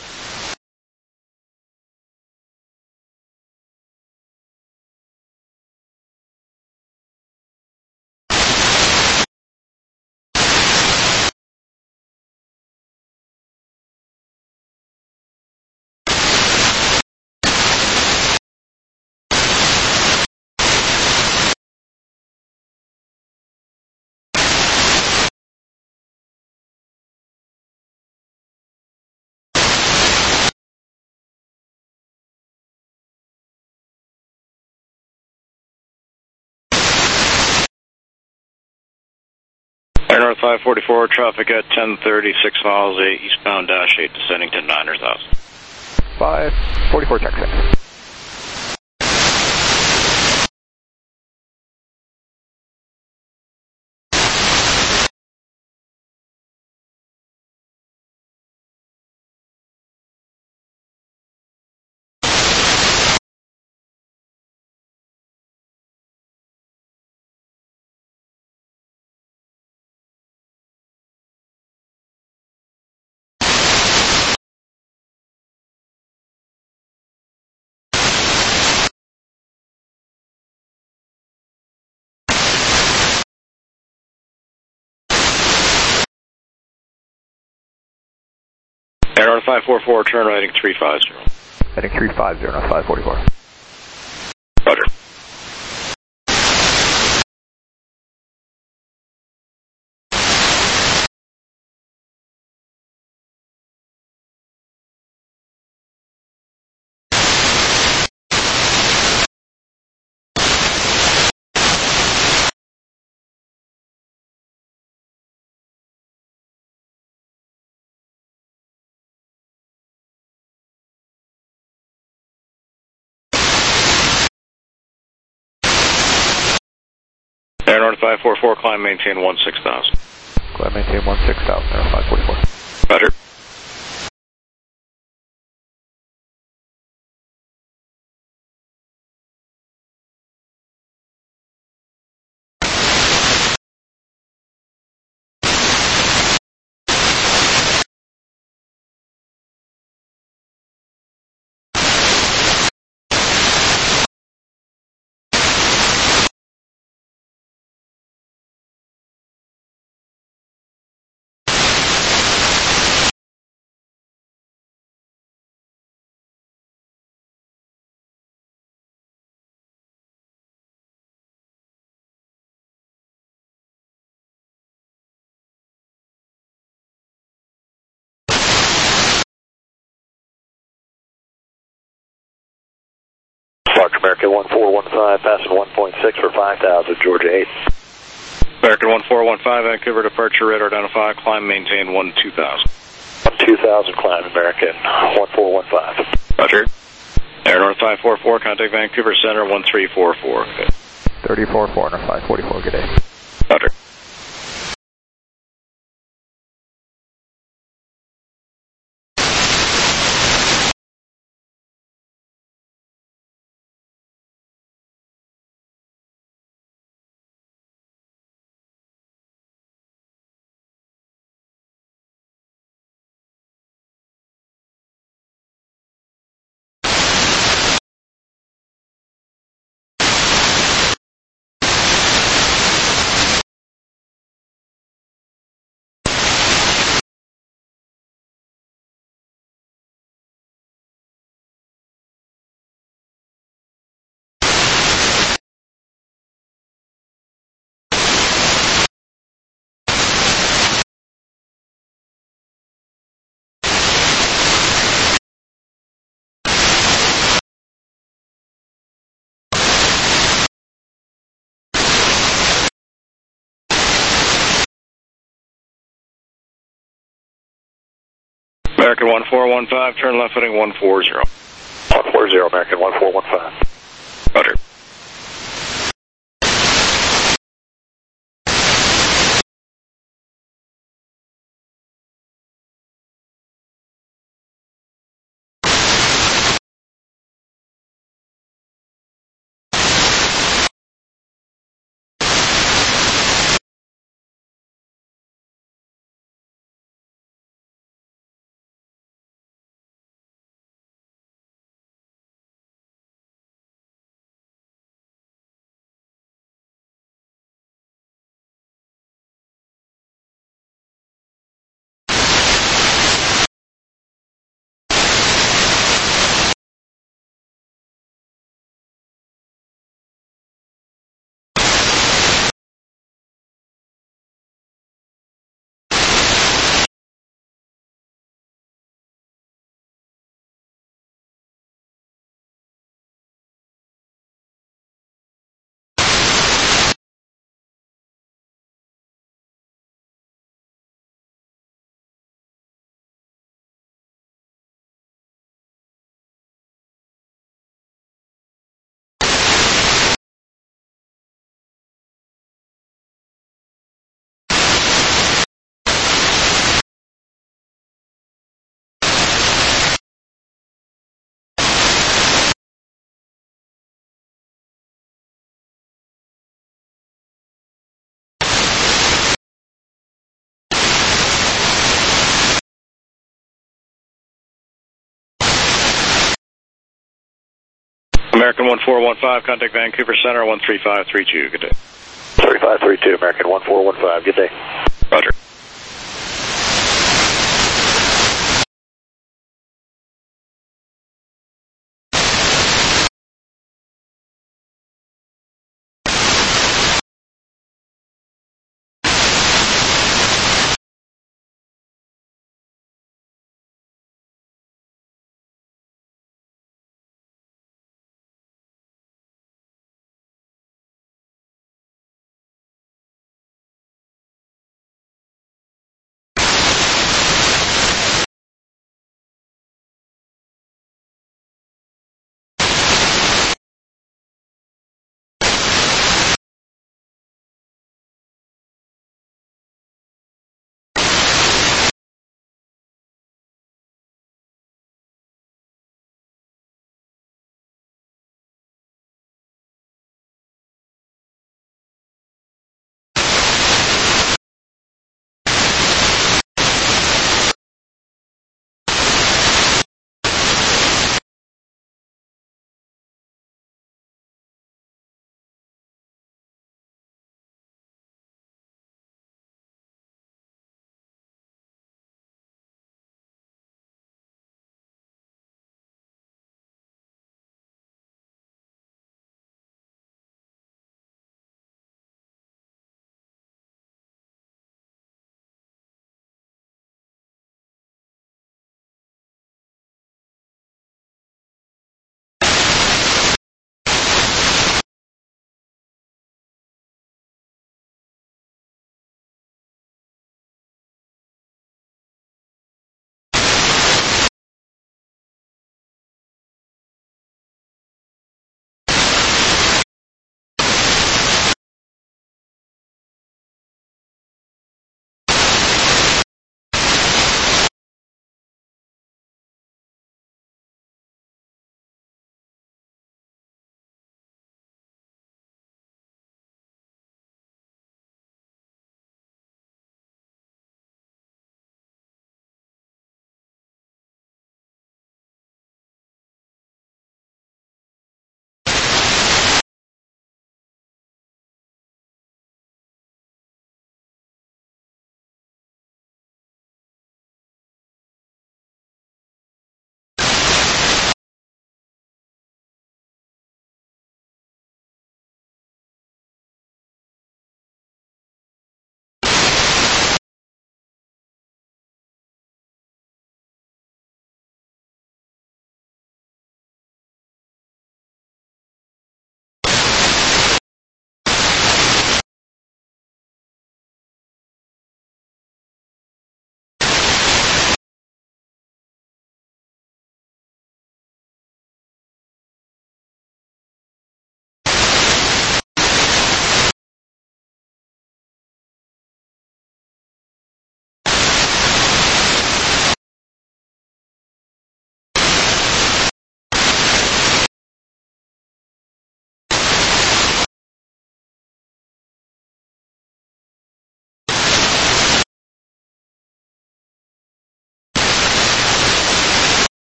Air North 544, traffic at 1030, 6 miles, 8 eastbound dash 8, descending to 900,000.
544, check 6.
Air North 544, turn right heading 350.
Heading 350, NR 544.
Roger. Air North 544, climb maintain 16,000.
Climb maintain 16,000, NR 544.
Roger.
Fox American 1415, passing 1.6 for 5,000, Georgia 8.
American 1415, Vancouver departure, radar identify, climb maintain 12,000.
12,000, climb American 1415.
Roger. Air North 544, contact Vancouver Center, 1344. Good.
344, NR 544, good day.
Roger. American 1415, turn left heading 140.
140, American 1415.
Roger. American 1415, contact Vancouver Center 13532. Good day.
3532, American 1415. Good day.
Roger.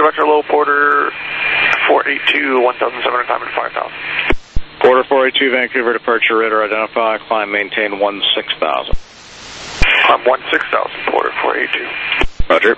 departure low, Porter 482, 1,700, climb at 5,000.
Porter 482, Vancouver departure, radar identify, climb maintain 16,000.
Climb 16,000, Porter 482.
Roger.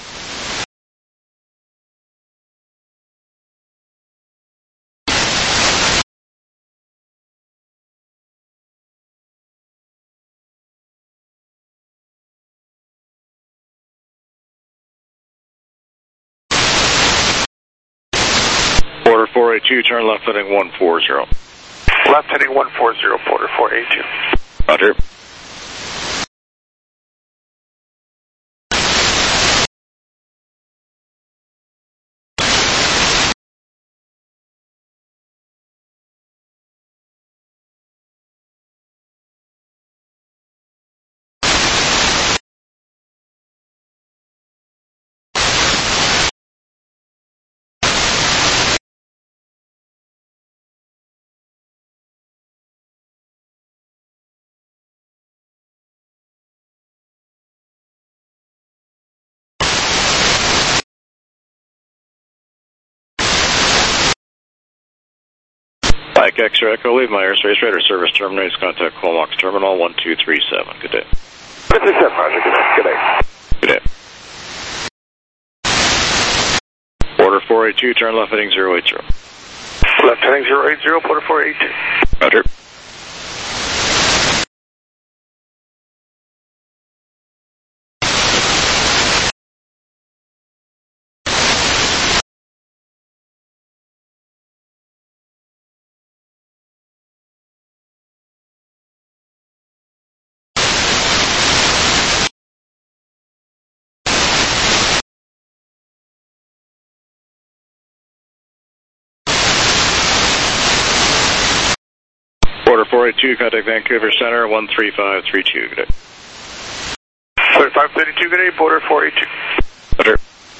Porter 482, turn left heading 140.
Left heading 140, Porter 482.
Roger. Mike X-ray Echo, leave my airspace, radar service terminates, contact Comox Terminal 1237. Good day.
57, Roger, good day.
Good day. Porter 482, turn left heading 080.
Left heading 080, Porter 482.
Roger. Porter 482, contact Vancouver Center 13532. Good day.
3532, good day, Porter 482.
Roger.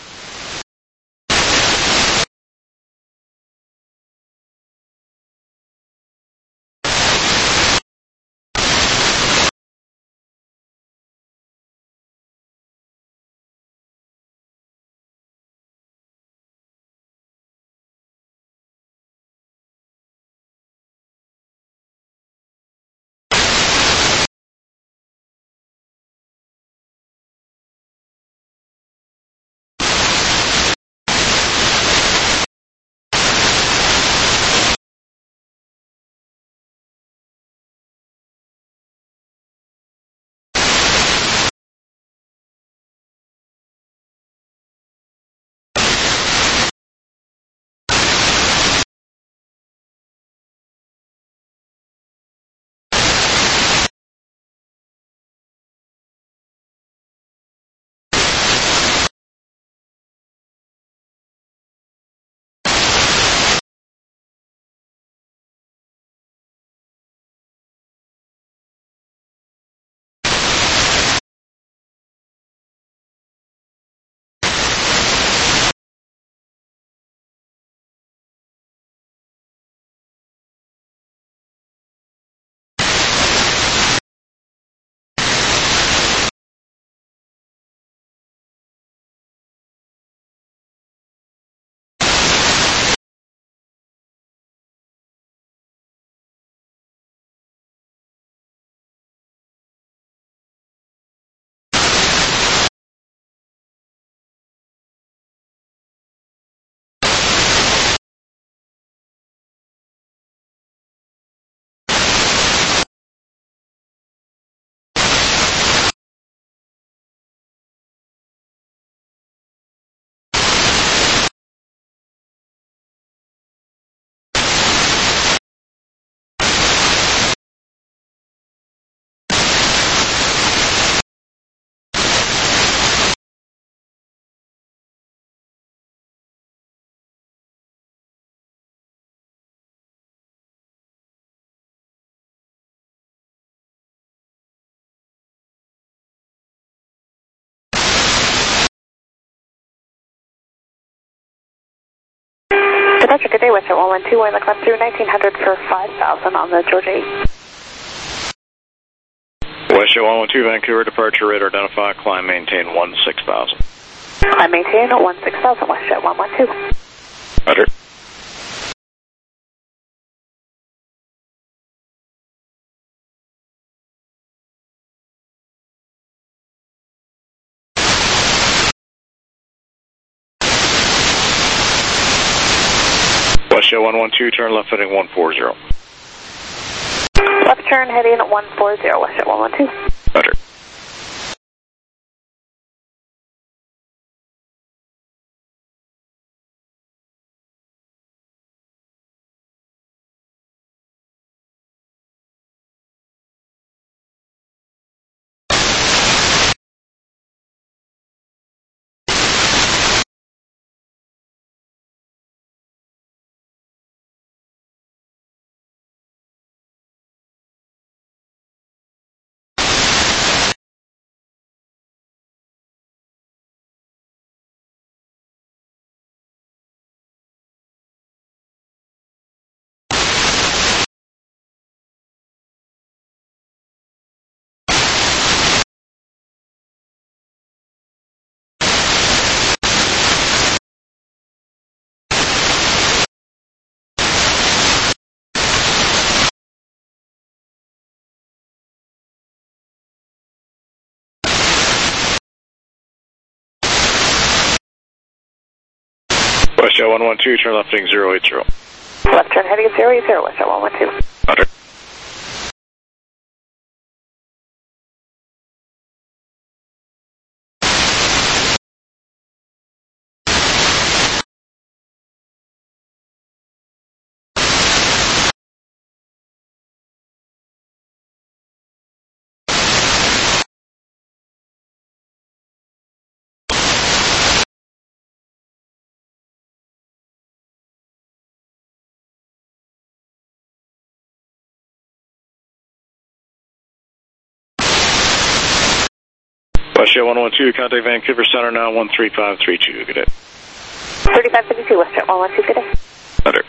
Departure, good day, Western 112, we're in the climb through 1900 for 5,000 on the Georgia 8.
Western 112, Vancouver departure, radar identify, climb maintain 16,000.
I maintain 16,000, WestJet 112.
Roger. WestJet 112, turn left heading 140.
Left turn heading 140, WestJet 112.
Roger. WestJet 112, turn left heading 080.
Left turn heading 080, WestJet 112.
Roger. WestJet 112, contact Vancouver Center now 13532. Good day.
3552, WestJet 112, good day.
Roger.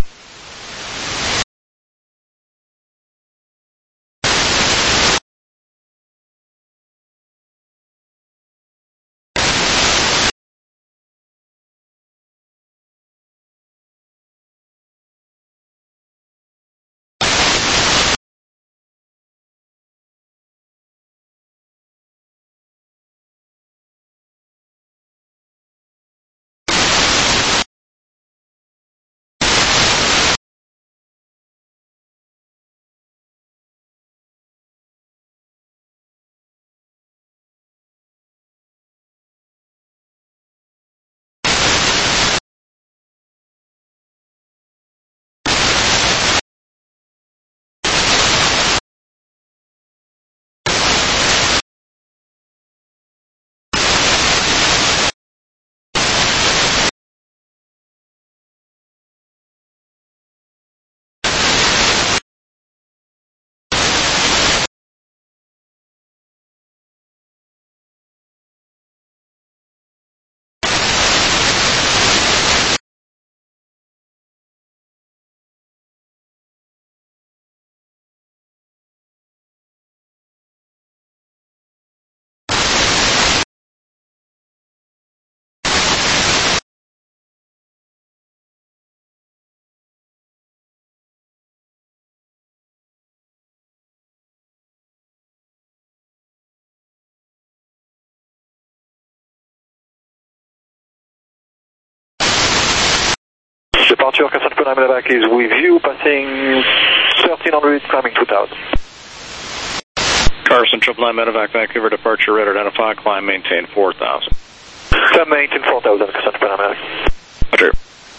Departure, Crescent Panama Medevac is with you, passing 1300, climbing 2000.
Carson, 999 Medevac, Vancouver departure, red identify, climb, maintain 4000.
Climb, maintain 4000, Crescent Panama Medevac.
Roger.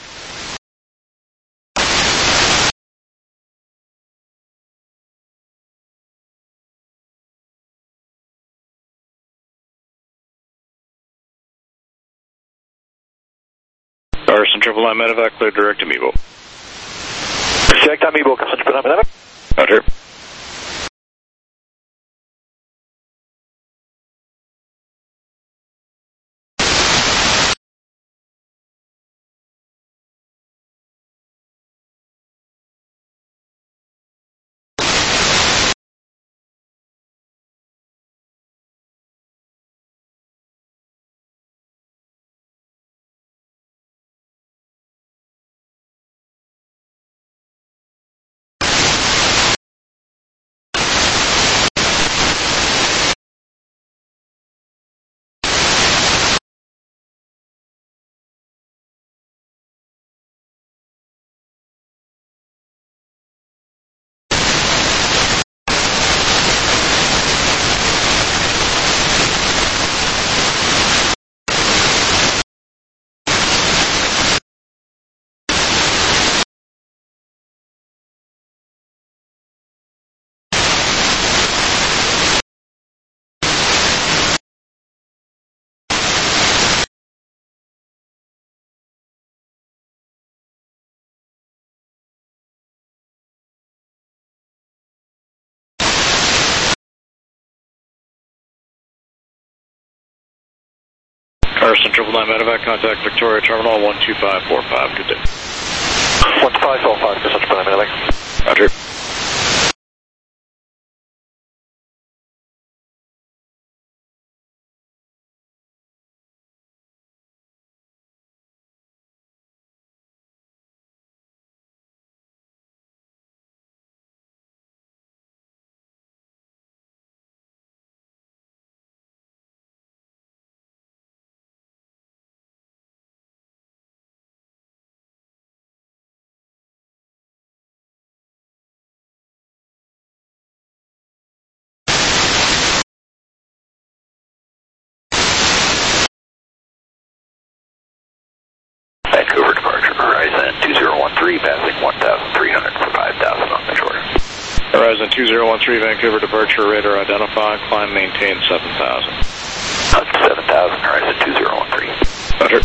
Carson, 999 Medevac, clear direct to Amiibo.
Direct Amiibo, Crescent Panama Medevac.
Roger.
Carson, 999 Medevac, contact Victoria Terminal 12545. Good day.
1545, Carson, 999 Medevac.
Roger.
Vancouver departure, Horizon 2013, passing 1,300 for 5,000 on the shore.
Horizon 2013, Vancouver departure, radar identified, climb maintain 7,000.
7,000, Horizon 2013.
Roger.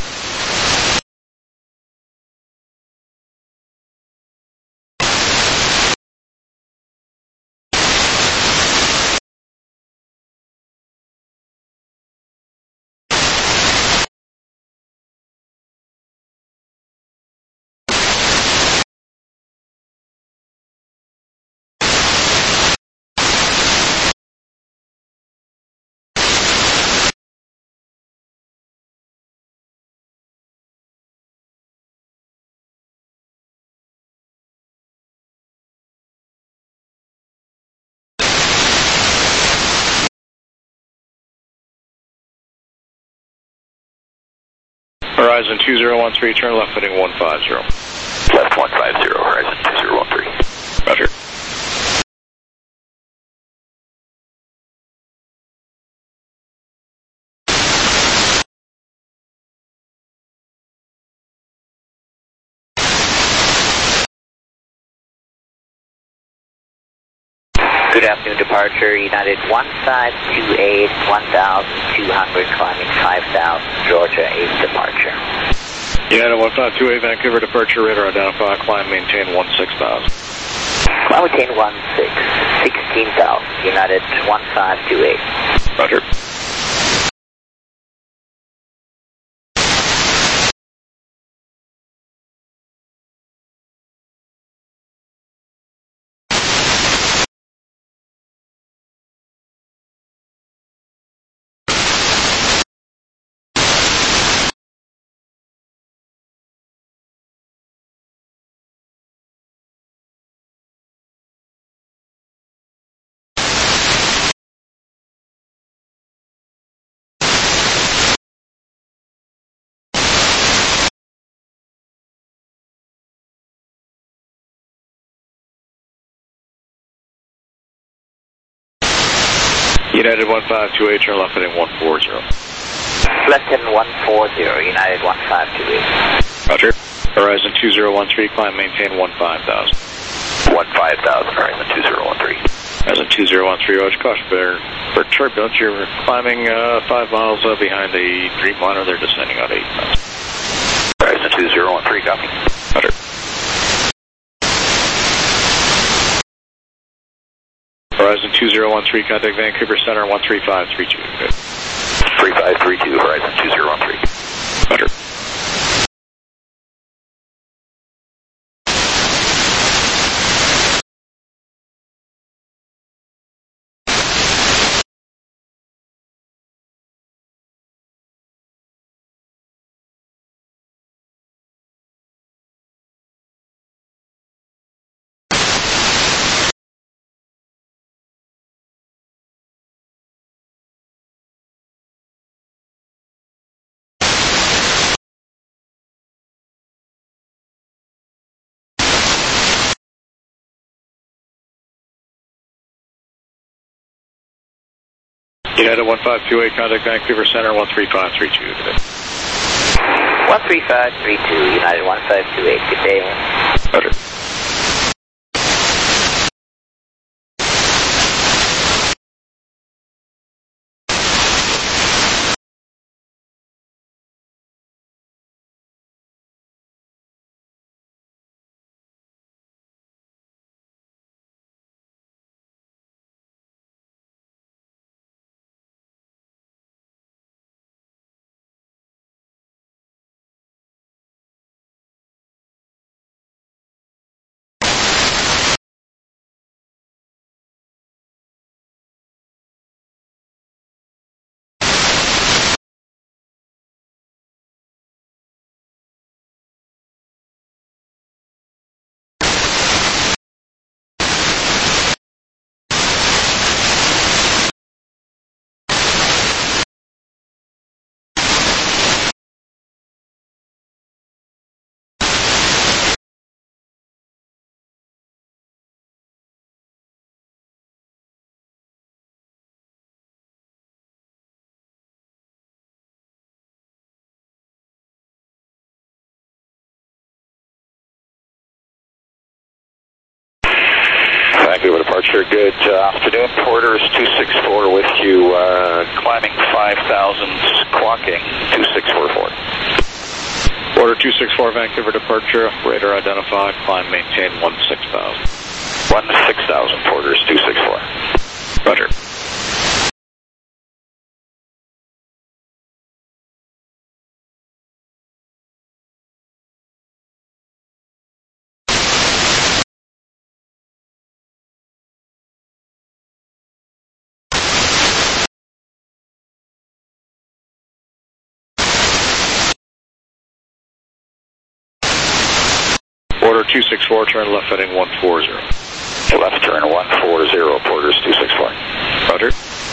Horizon 2013, turn left heading 150.
Left 150, Horizon 2013.
Roger.
Good afternoon, departure, United 1528, 1,200, climbing 5,000, Georgia 8 departure.
United 1528, Vancouver departure, radar identified, climb maintain 16,000.
Climb maintain 16,000, United 1528.
Roger. United 1528, turn left heading 140.
Left heading 140, United 1528.
Roger. Horizon 2013, climb maintain 15,000.
15,000, Horizon 2013.
Horizon 2013, Roger, caution for turbulence. You're climbing 5 miles behind the Dreamliner. They're descending on 8 miles.
Horizon 2013, copy.
Roger. Horizon 2013, contact Vancouver Center 13532. Good.
3532, Horizon 2013.
Roger. United 1528, contact Vancouver Center 13532. Good day.
13532, United 1528, good day.
Roger.
departure. Good afternoon. Porter's 264 with you, climbing 5,000, squawking 2644.
Porter 264, Vancouver departure, radar identified, climb maintain 16,000.
16,000, Porter's 264.
Roger. Porter 264, turn left heading 140.
Left turn 140, Porter's 264.
Roger.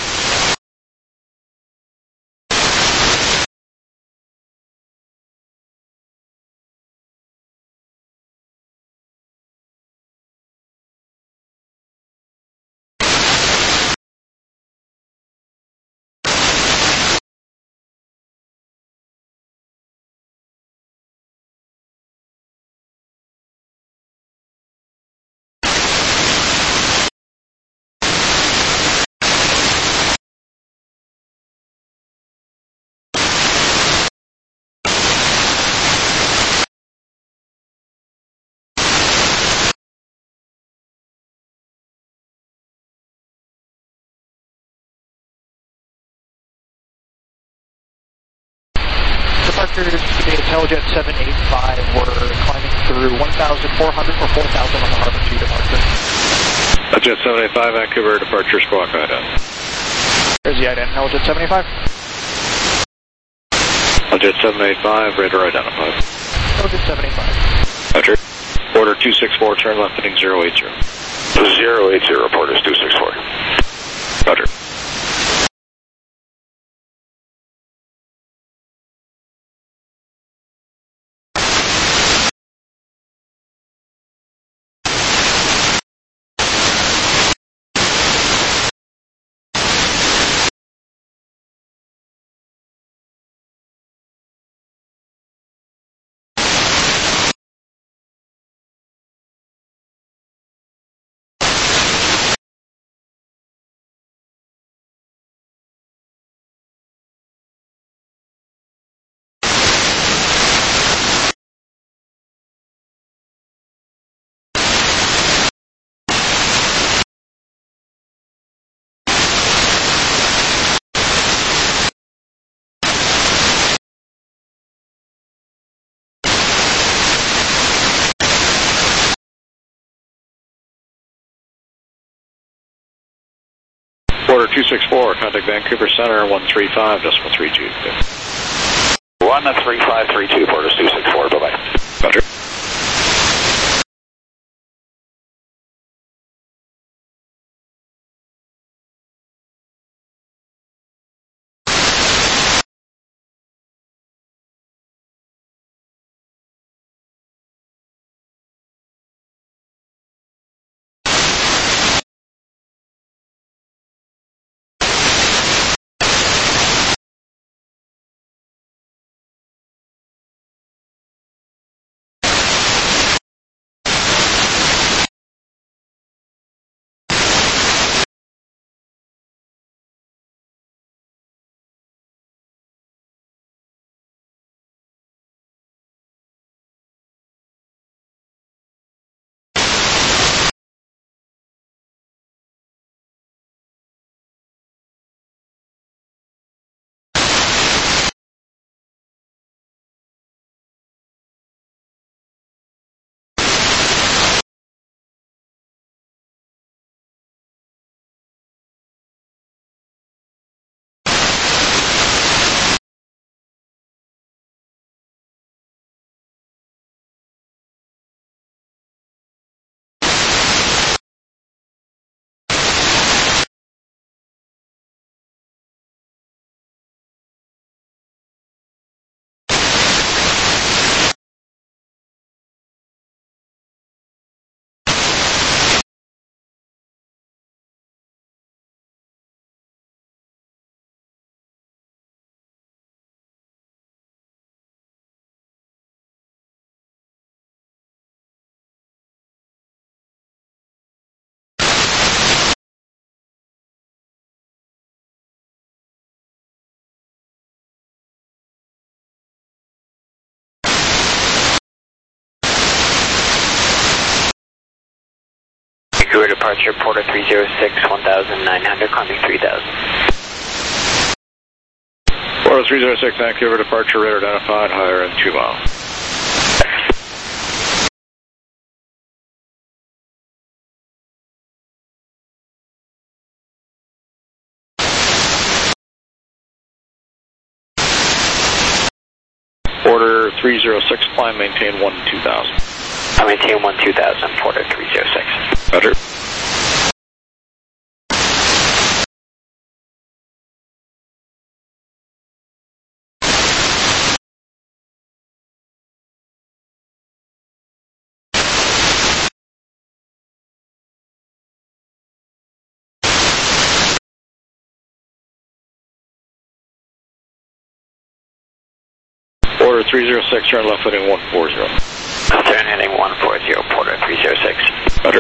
Departure today, Intellijet 785. We're climbing through 1,400 or 4,000 on the Harbor 2 departure.
Jet 785, Vancouver departure, squawk ident.
There's the ident, Intellijet 785.
Jet 785, radar identified.
Intellijet 785.
Roger. Porter 264, turn left heading 080.
080, Porter's 264.
Roger. Porter 264, contact Vancouver Center 135.32.
13532, Porter's 264, bye-bye.
Roger.
departure, Porter 306, 1,900, climbing 3,000.
Porter 306, Vancouver departure, radar identified, higher end 2 miles. Porter 306, climb, maintain 1-2000.
I maintain 1-2000, Porter 306.
Roger. Porter 306, turn left heading 140.
Turn heading 140, Porter 306.
Roger.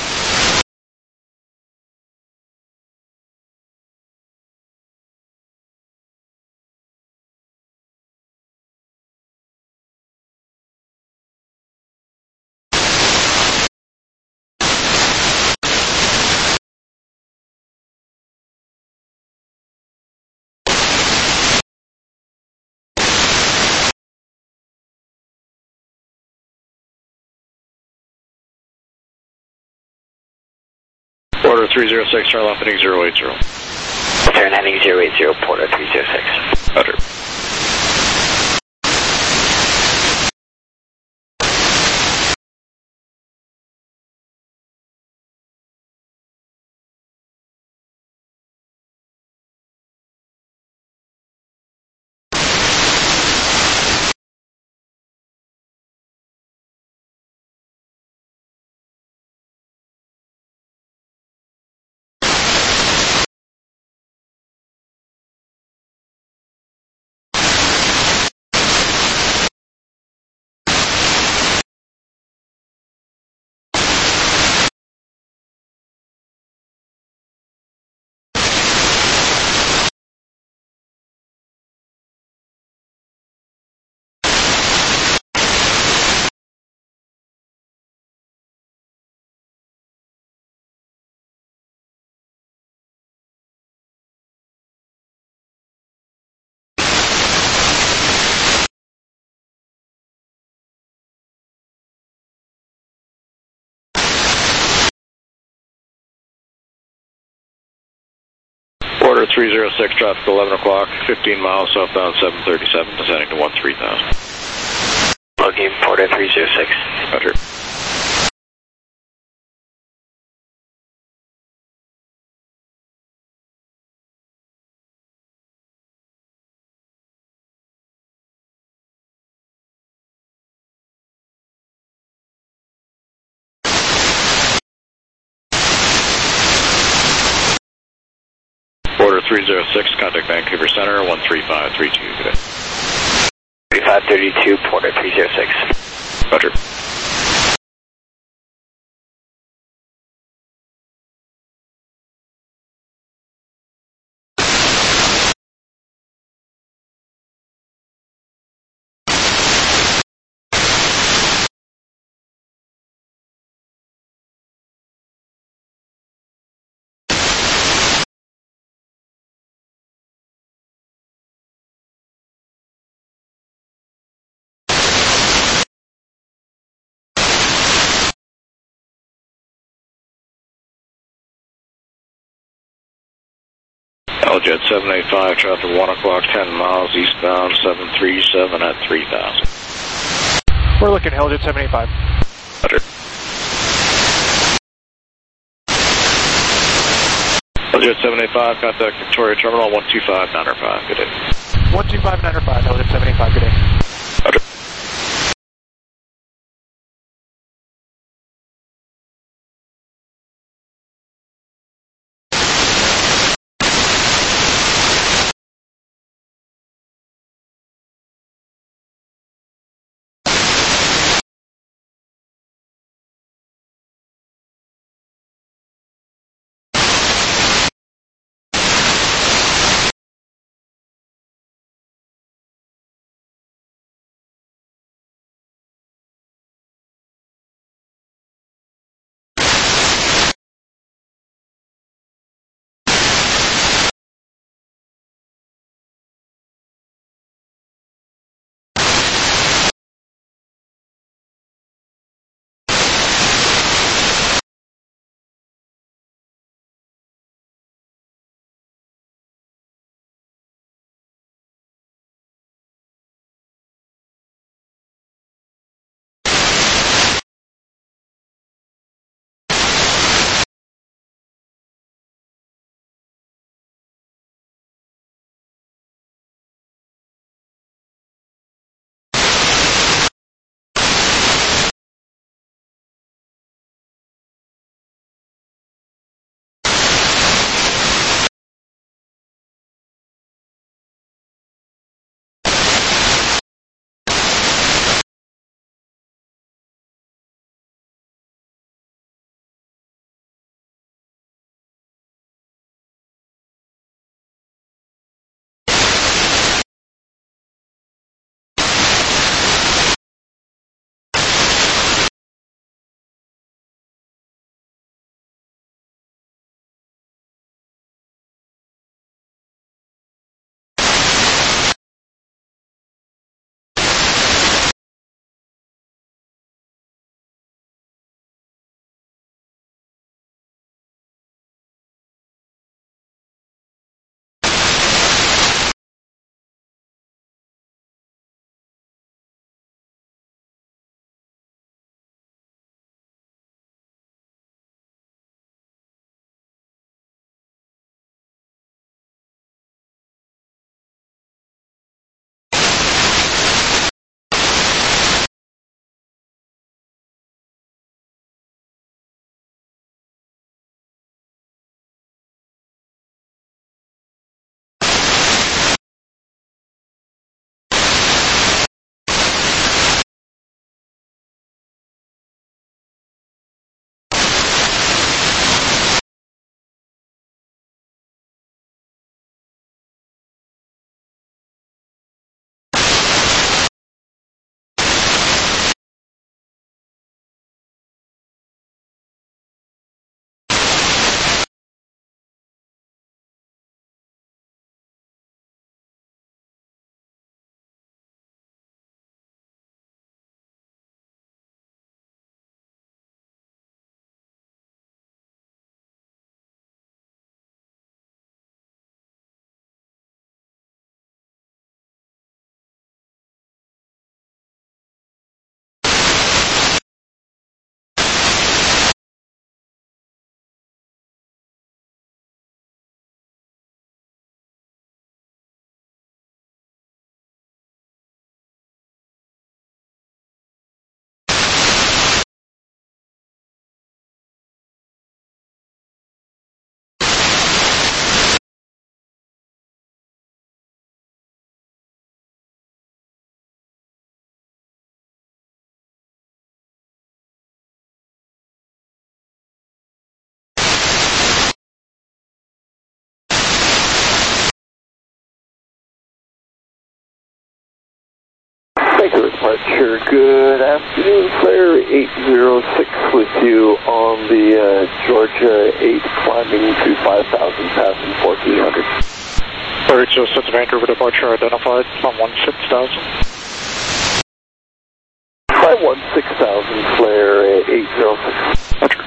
Porter 306, turn left heading 080.
Turn heading 080, Porter 306.
Roger. Porter 306, traffic 11 o'clock, 15 miles southbound 737, descending to 13,000.
Looking Porter 306.
Roger. Porter 306, contact Vancouver Center, 13532, good day.
3532, Porter 306.
Roger. Jet 785, traffic 1 o'clock, 10 miles eastbound, 737 at 3,000.
We're looking Helljet 785.
Roger. Helljet 785, contact Victoria Terminal, 12595, good day.
12595, Helljet 785, good day.
Vancouver departure, good afternoon, Flare 806 with you on the Georgia 8 climbing to 5,000, passing 1400.
Flare 806 Vancouver departure identified, climb 16,000.
Climb 16,000, Flare 806.
Roger.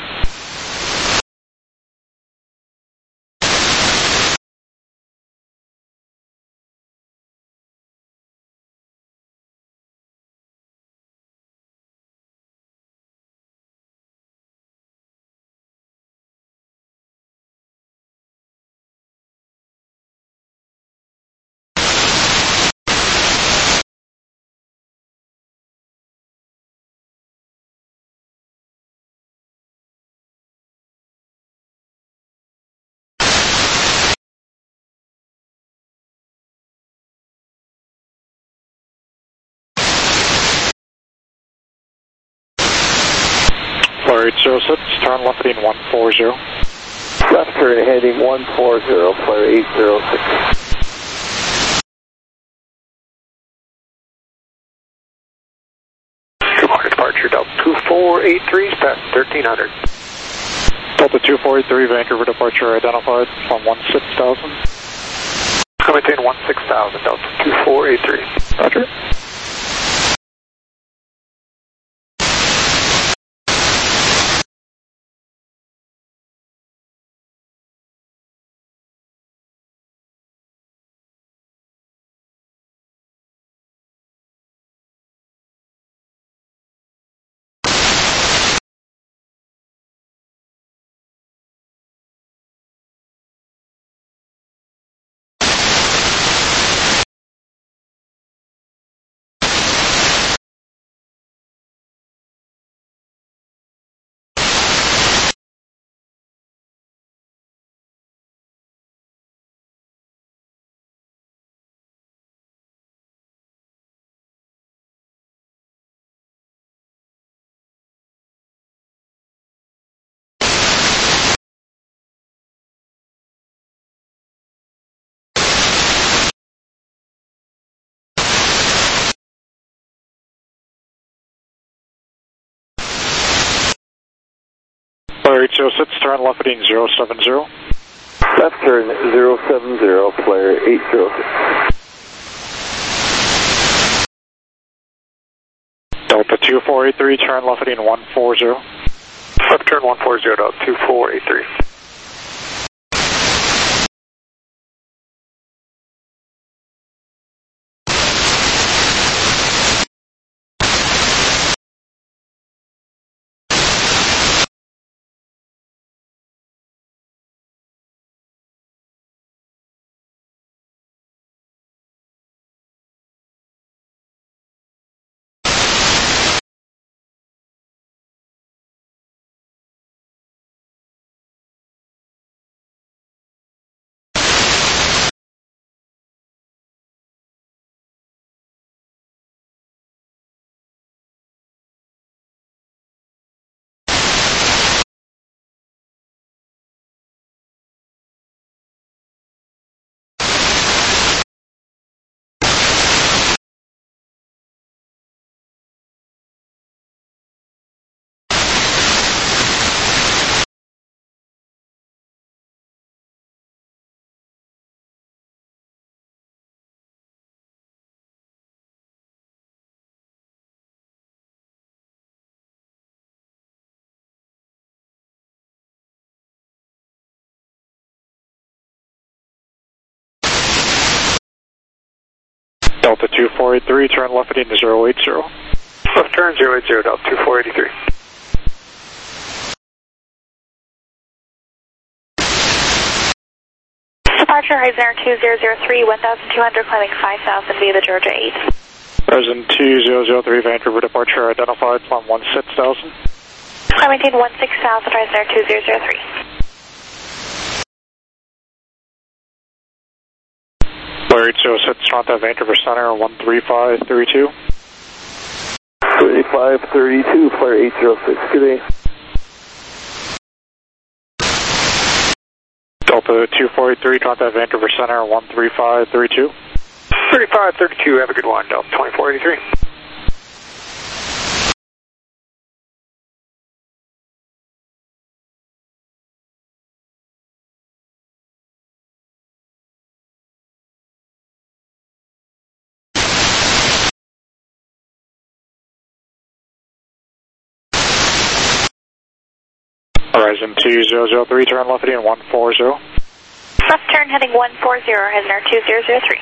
Flare 806, turn left heading 140.
Left turn heading 140, Flare 806.
Good morning, departure Delta 2483, past 1300. Delta 2483, Vancouver departure identified, climb 16,000. Maintain 16,000, Delta 2483. Roger. Flare 806, turn left heading 070.
Left turn 070, Flare 806.
Delta 2483, turn left heading 140. Left turn 140, Delta 2483. Delta 2483, turn left heading 080. Left turn 080, Delta 2483.
Departure Horizon 2003, 1,200, climbing 5,000 via the Georgia 8.
Horizon 2003, Vancouver departure identified, climb 16,000.
Climb maintain 16,000, Horizon 2003.
Flare 806, contact Vancouver Center 13532.
3532, Flare 806, good day.
Delta 2483, contact Vancouver Center 13532. 3532, have a good one, Delta 2483. Horizon 2003, turn left heading 140.
Left turn heading 140, Horizon Air 2003.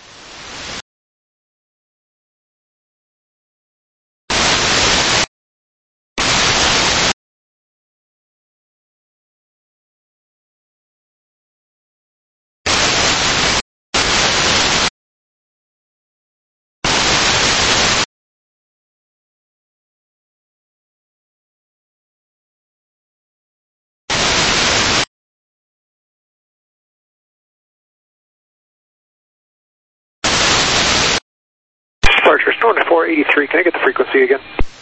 Departure, Stone 483, can I get the frequency again?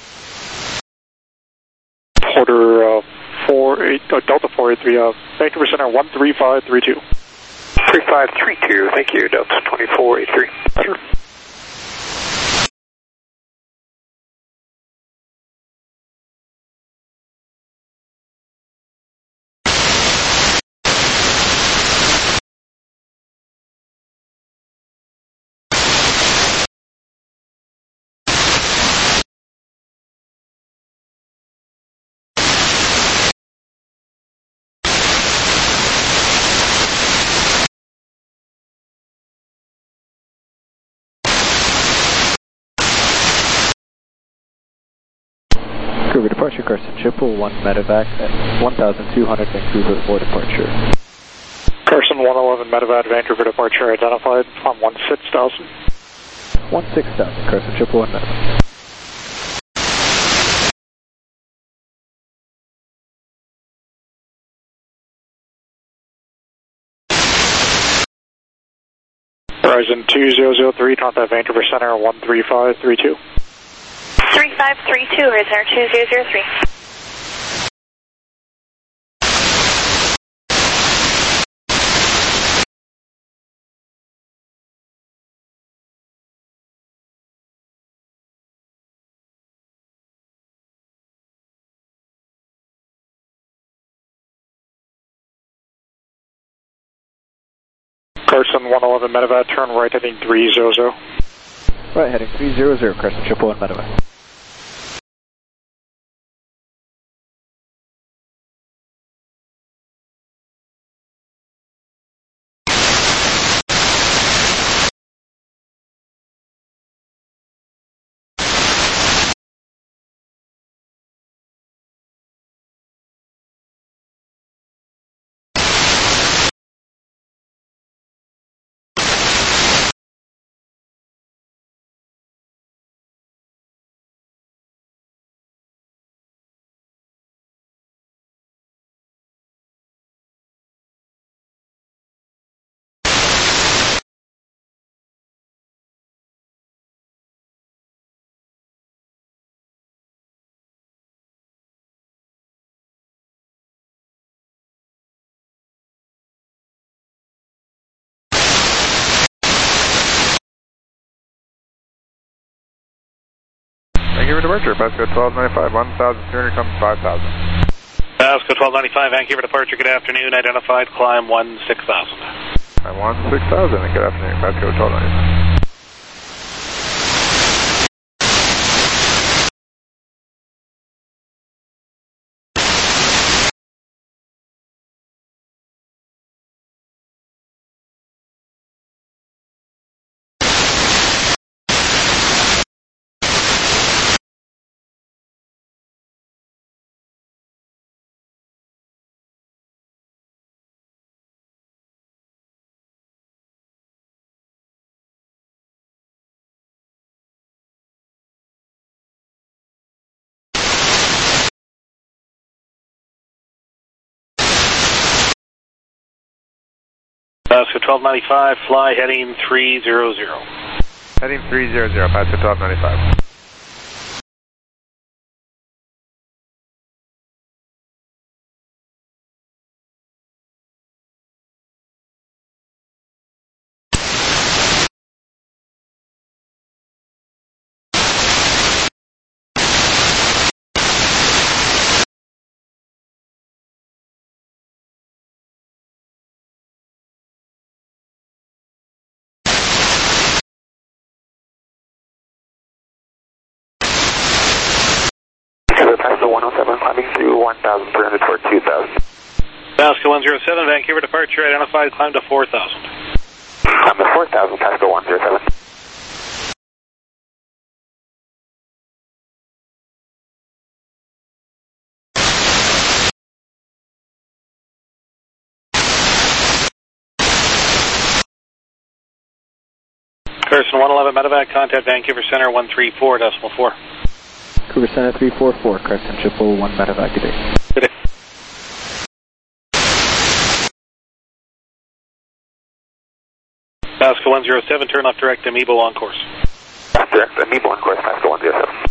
Porter Delta 483, Vancouver Center 13532.
3532, thank you, Delta 2483.
Sure.
Vancouver departure, Carson Chippewa, 1 medevac at 1,200 Vancouver for departure.
Carson 111 medevac, Vancouver departure identified on 16,000.
16,000, Carson Chippewa, 1 medevac.
Horizon 2003, contact Vancouver Center 13532.
3532, Horizon Air 2003.
Carson 111 medevac, turn right heading 300.
Right heading 300, Carson Chippewa, 1 medevac. Vancouver departure, Basco 1295, 1,300 comes 5,000.
Basco 1295, Vancouver departure, good afternoon, identified, climb 16,000.
Climb 16,000, and good afternoon, Basco 1295.
Basco 1295, fly heading 300.
Heading 300, Basco 1295.
Pasco 107, climbing through 1,300 toward 2,000.
Pasco 107, Vancouver departure identified, climb to 4,000.
Climb to 4,000, Pasco 107.
Carson 111 medevac, contact Vancouver Center 134.4.
Vancouver Center 344, Carson 111 medevac, good day.
Good day. Pasco 107, turn left direct Amiibo on course.
Left direct Amiibo on course, Pasco 107.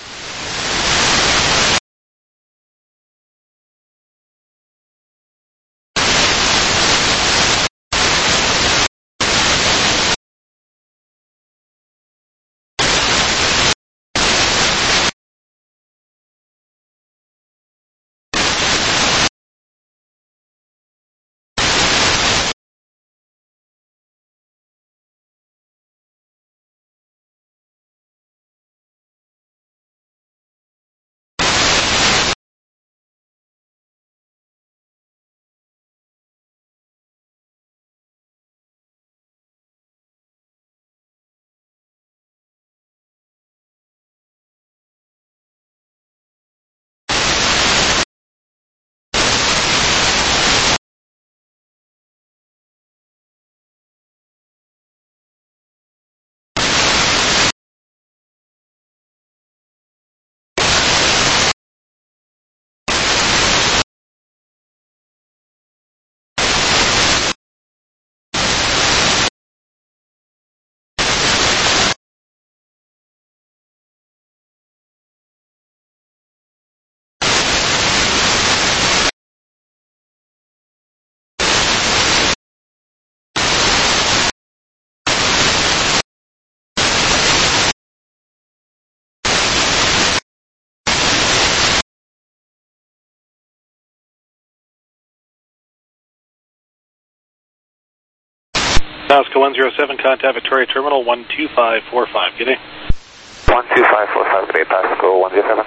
Pasco 107, contact Victoria Terminal 12545. Good day.
12545, good day, Pasco 107.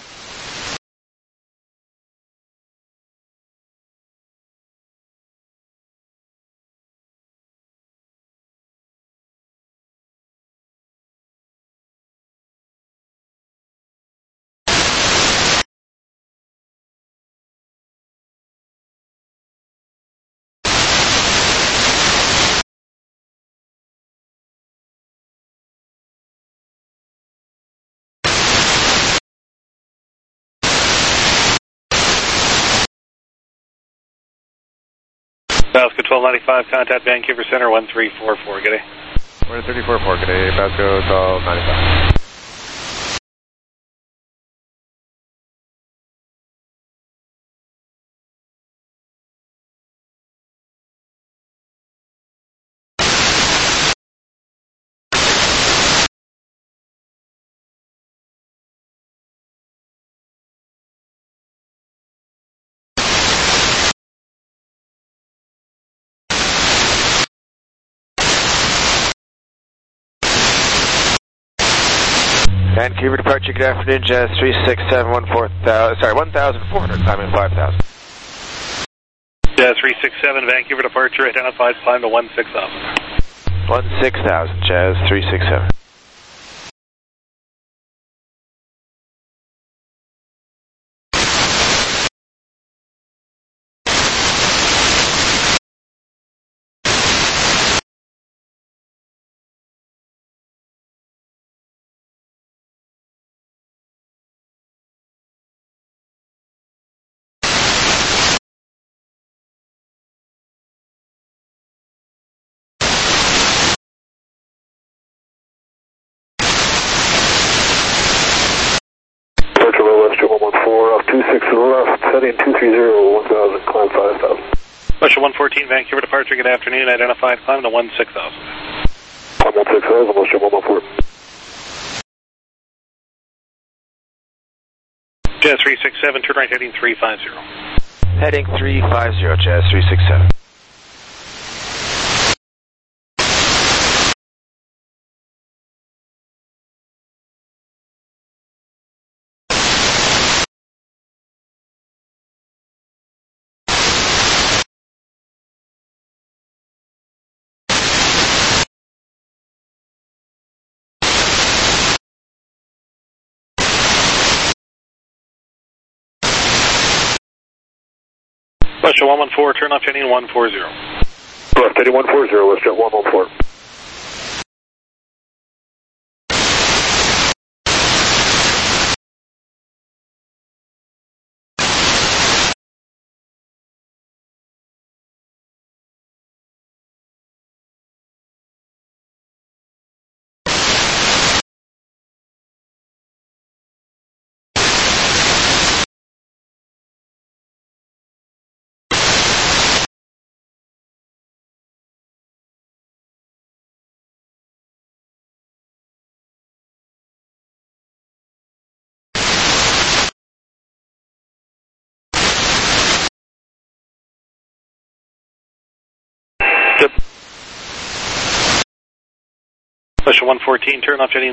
Pasco 1295, contact Vancouver Center 1344. Good day.
1344, good day, Pasco 1295. Vancouver departure, good afternoon, Jazz 367, 1,400, climbing 5,000.
Jazz 367, Vancouver departure identified, climb to 16,000.
16,000, Jazz 367.
off 26 to the left, heading 230, 1000, climb 5000.
Special 114, Vancouver departure, good afternoon, identified, climb to 16,000.
Climb 16,000, Motion 114.
Jazz 367, turn right heading 350.
Heading 350, Jazz 367.
Special 114, turn off heading 140.
Left heading 140, WestJet 114.
Special 114, turn off heading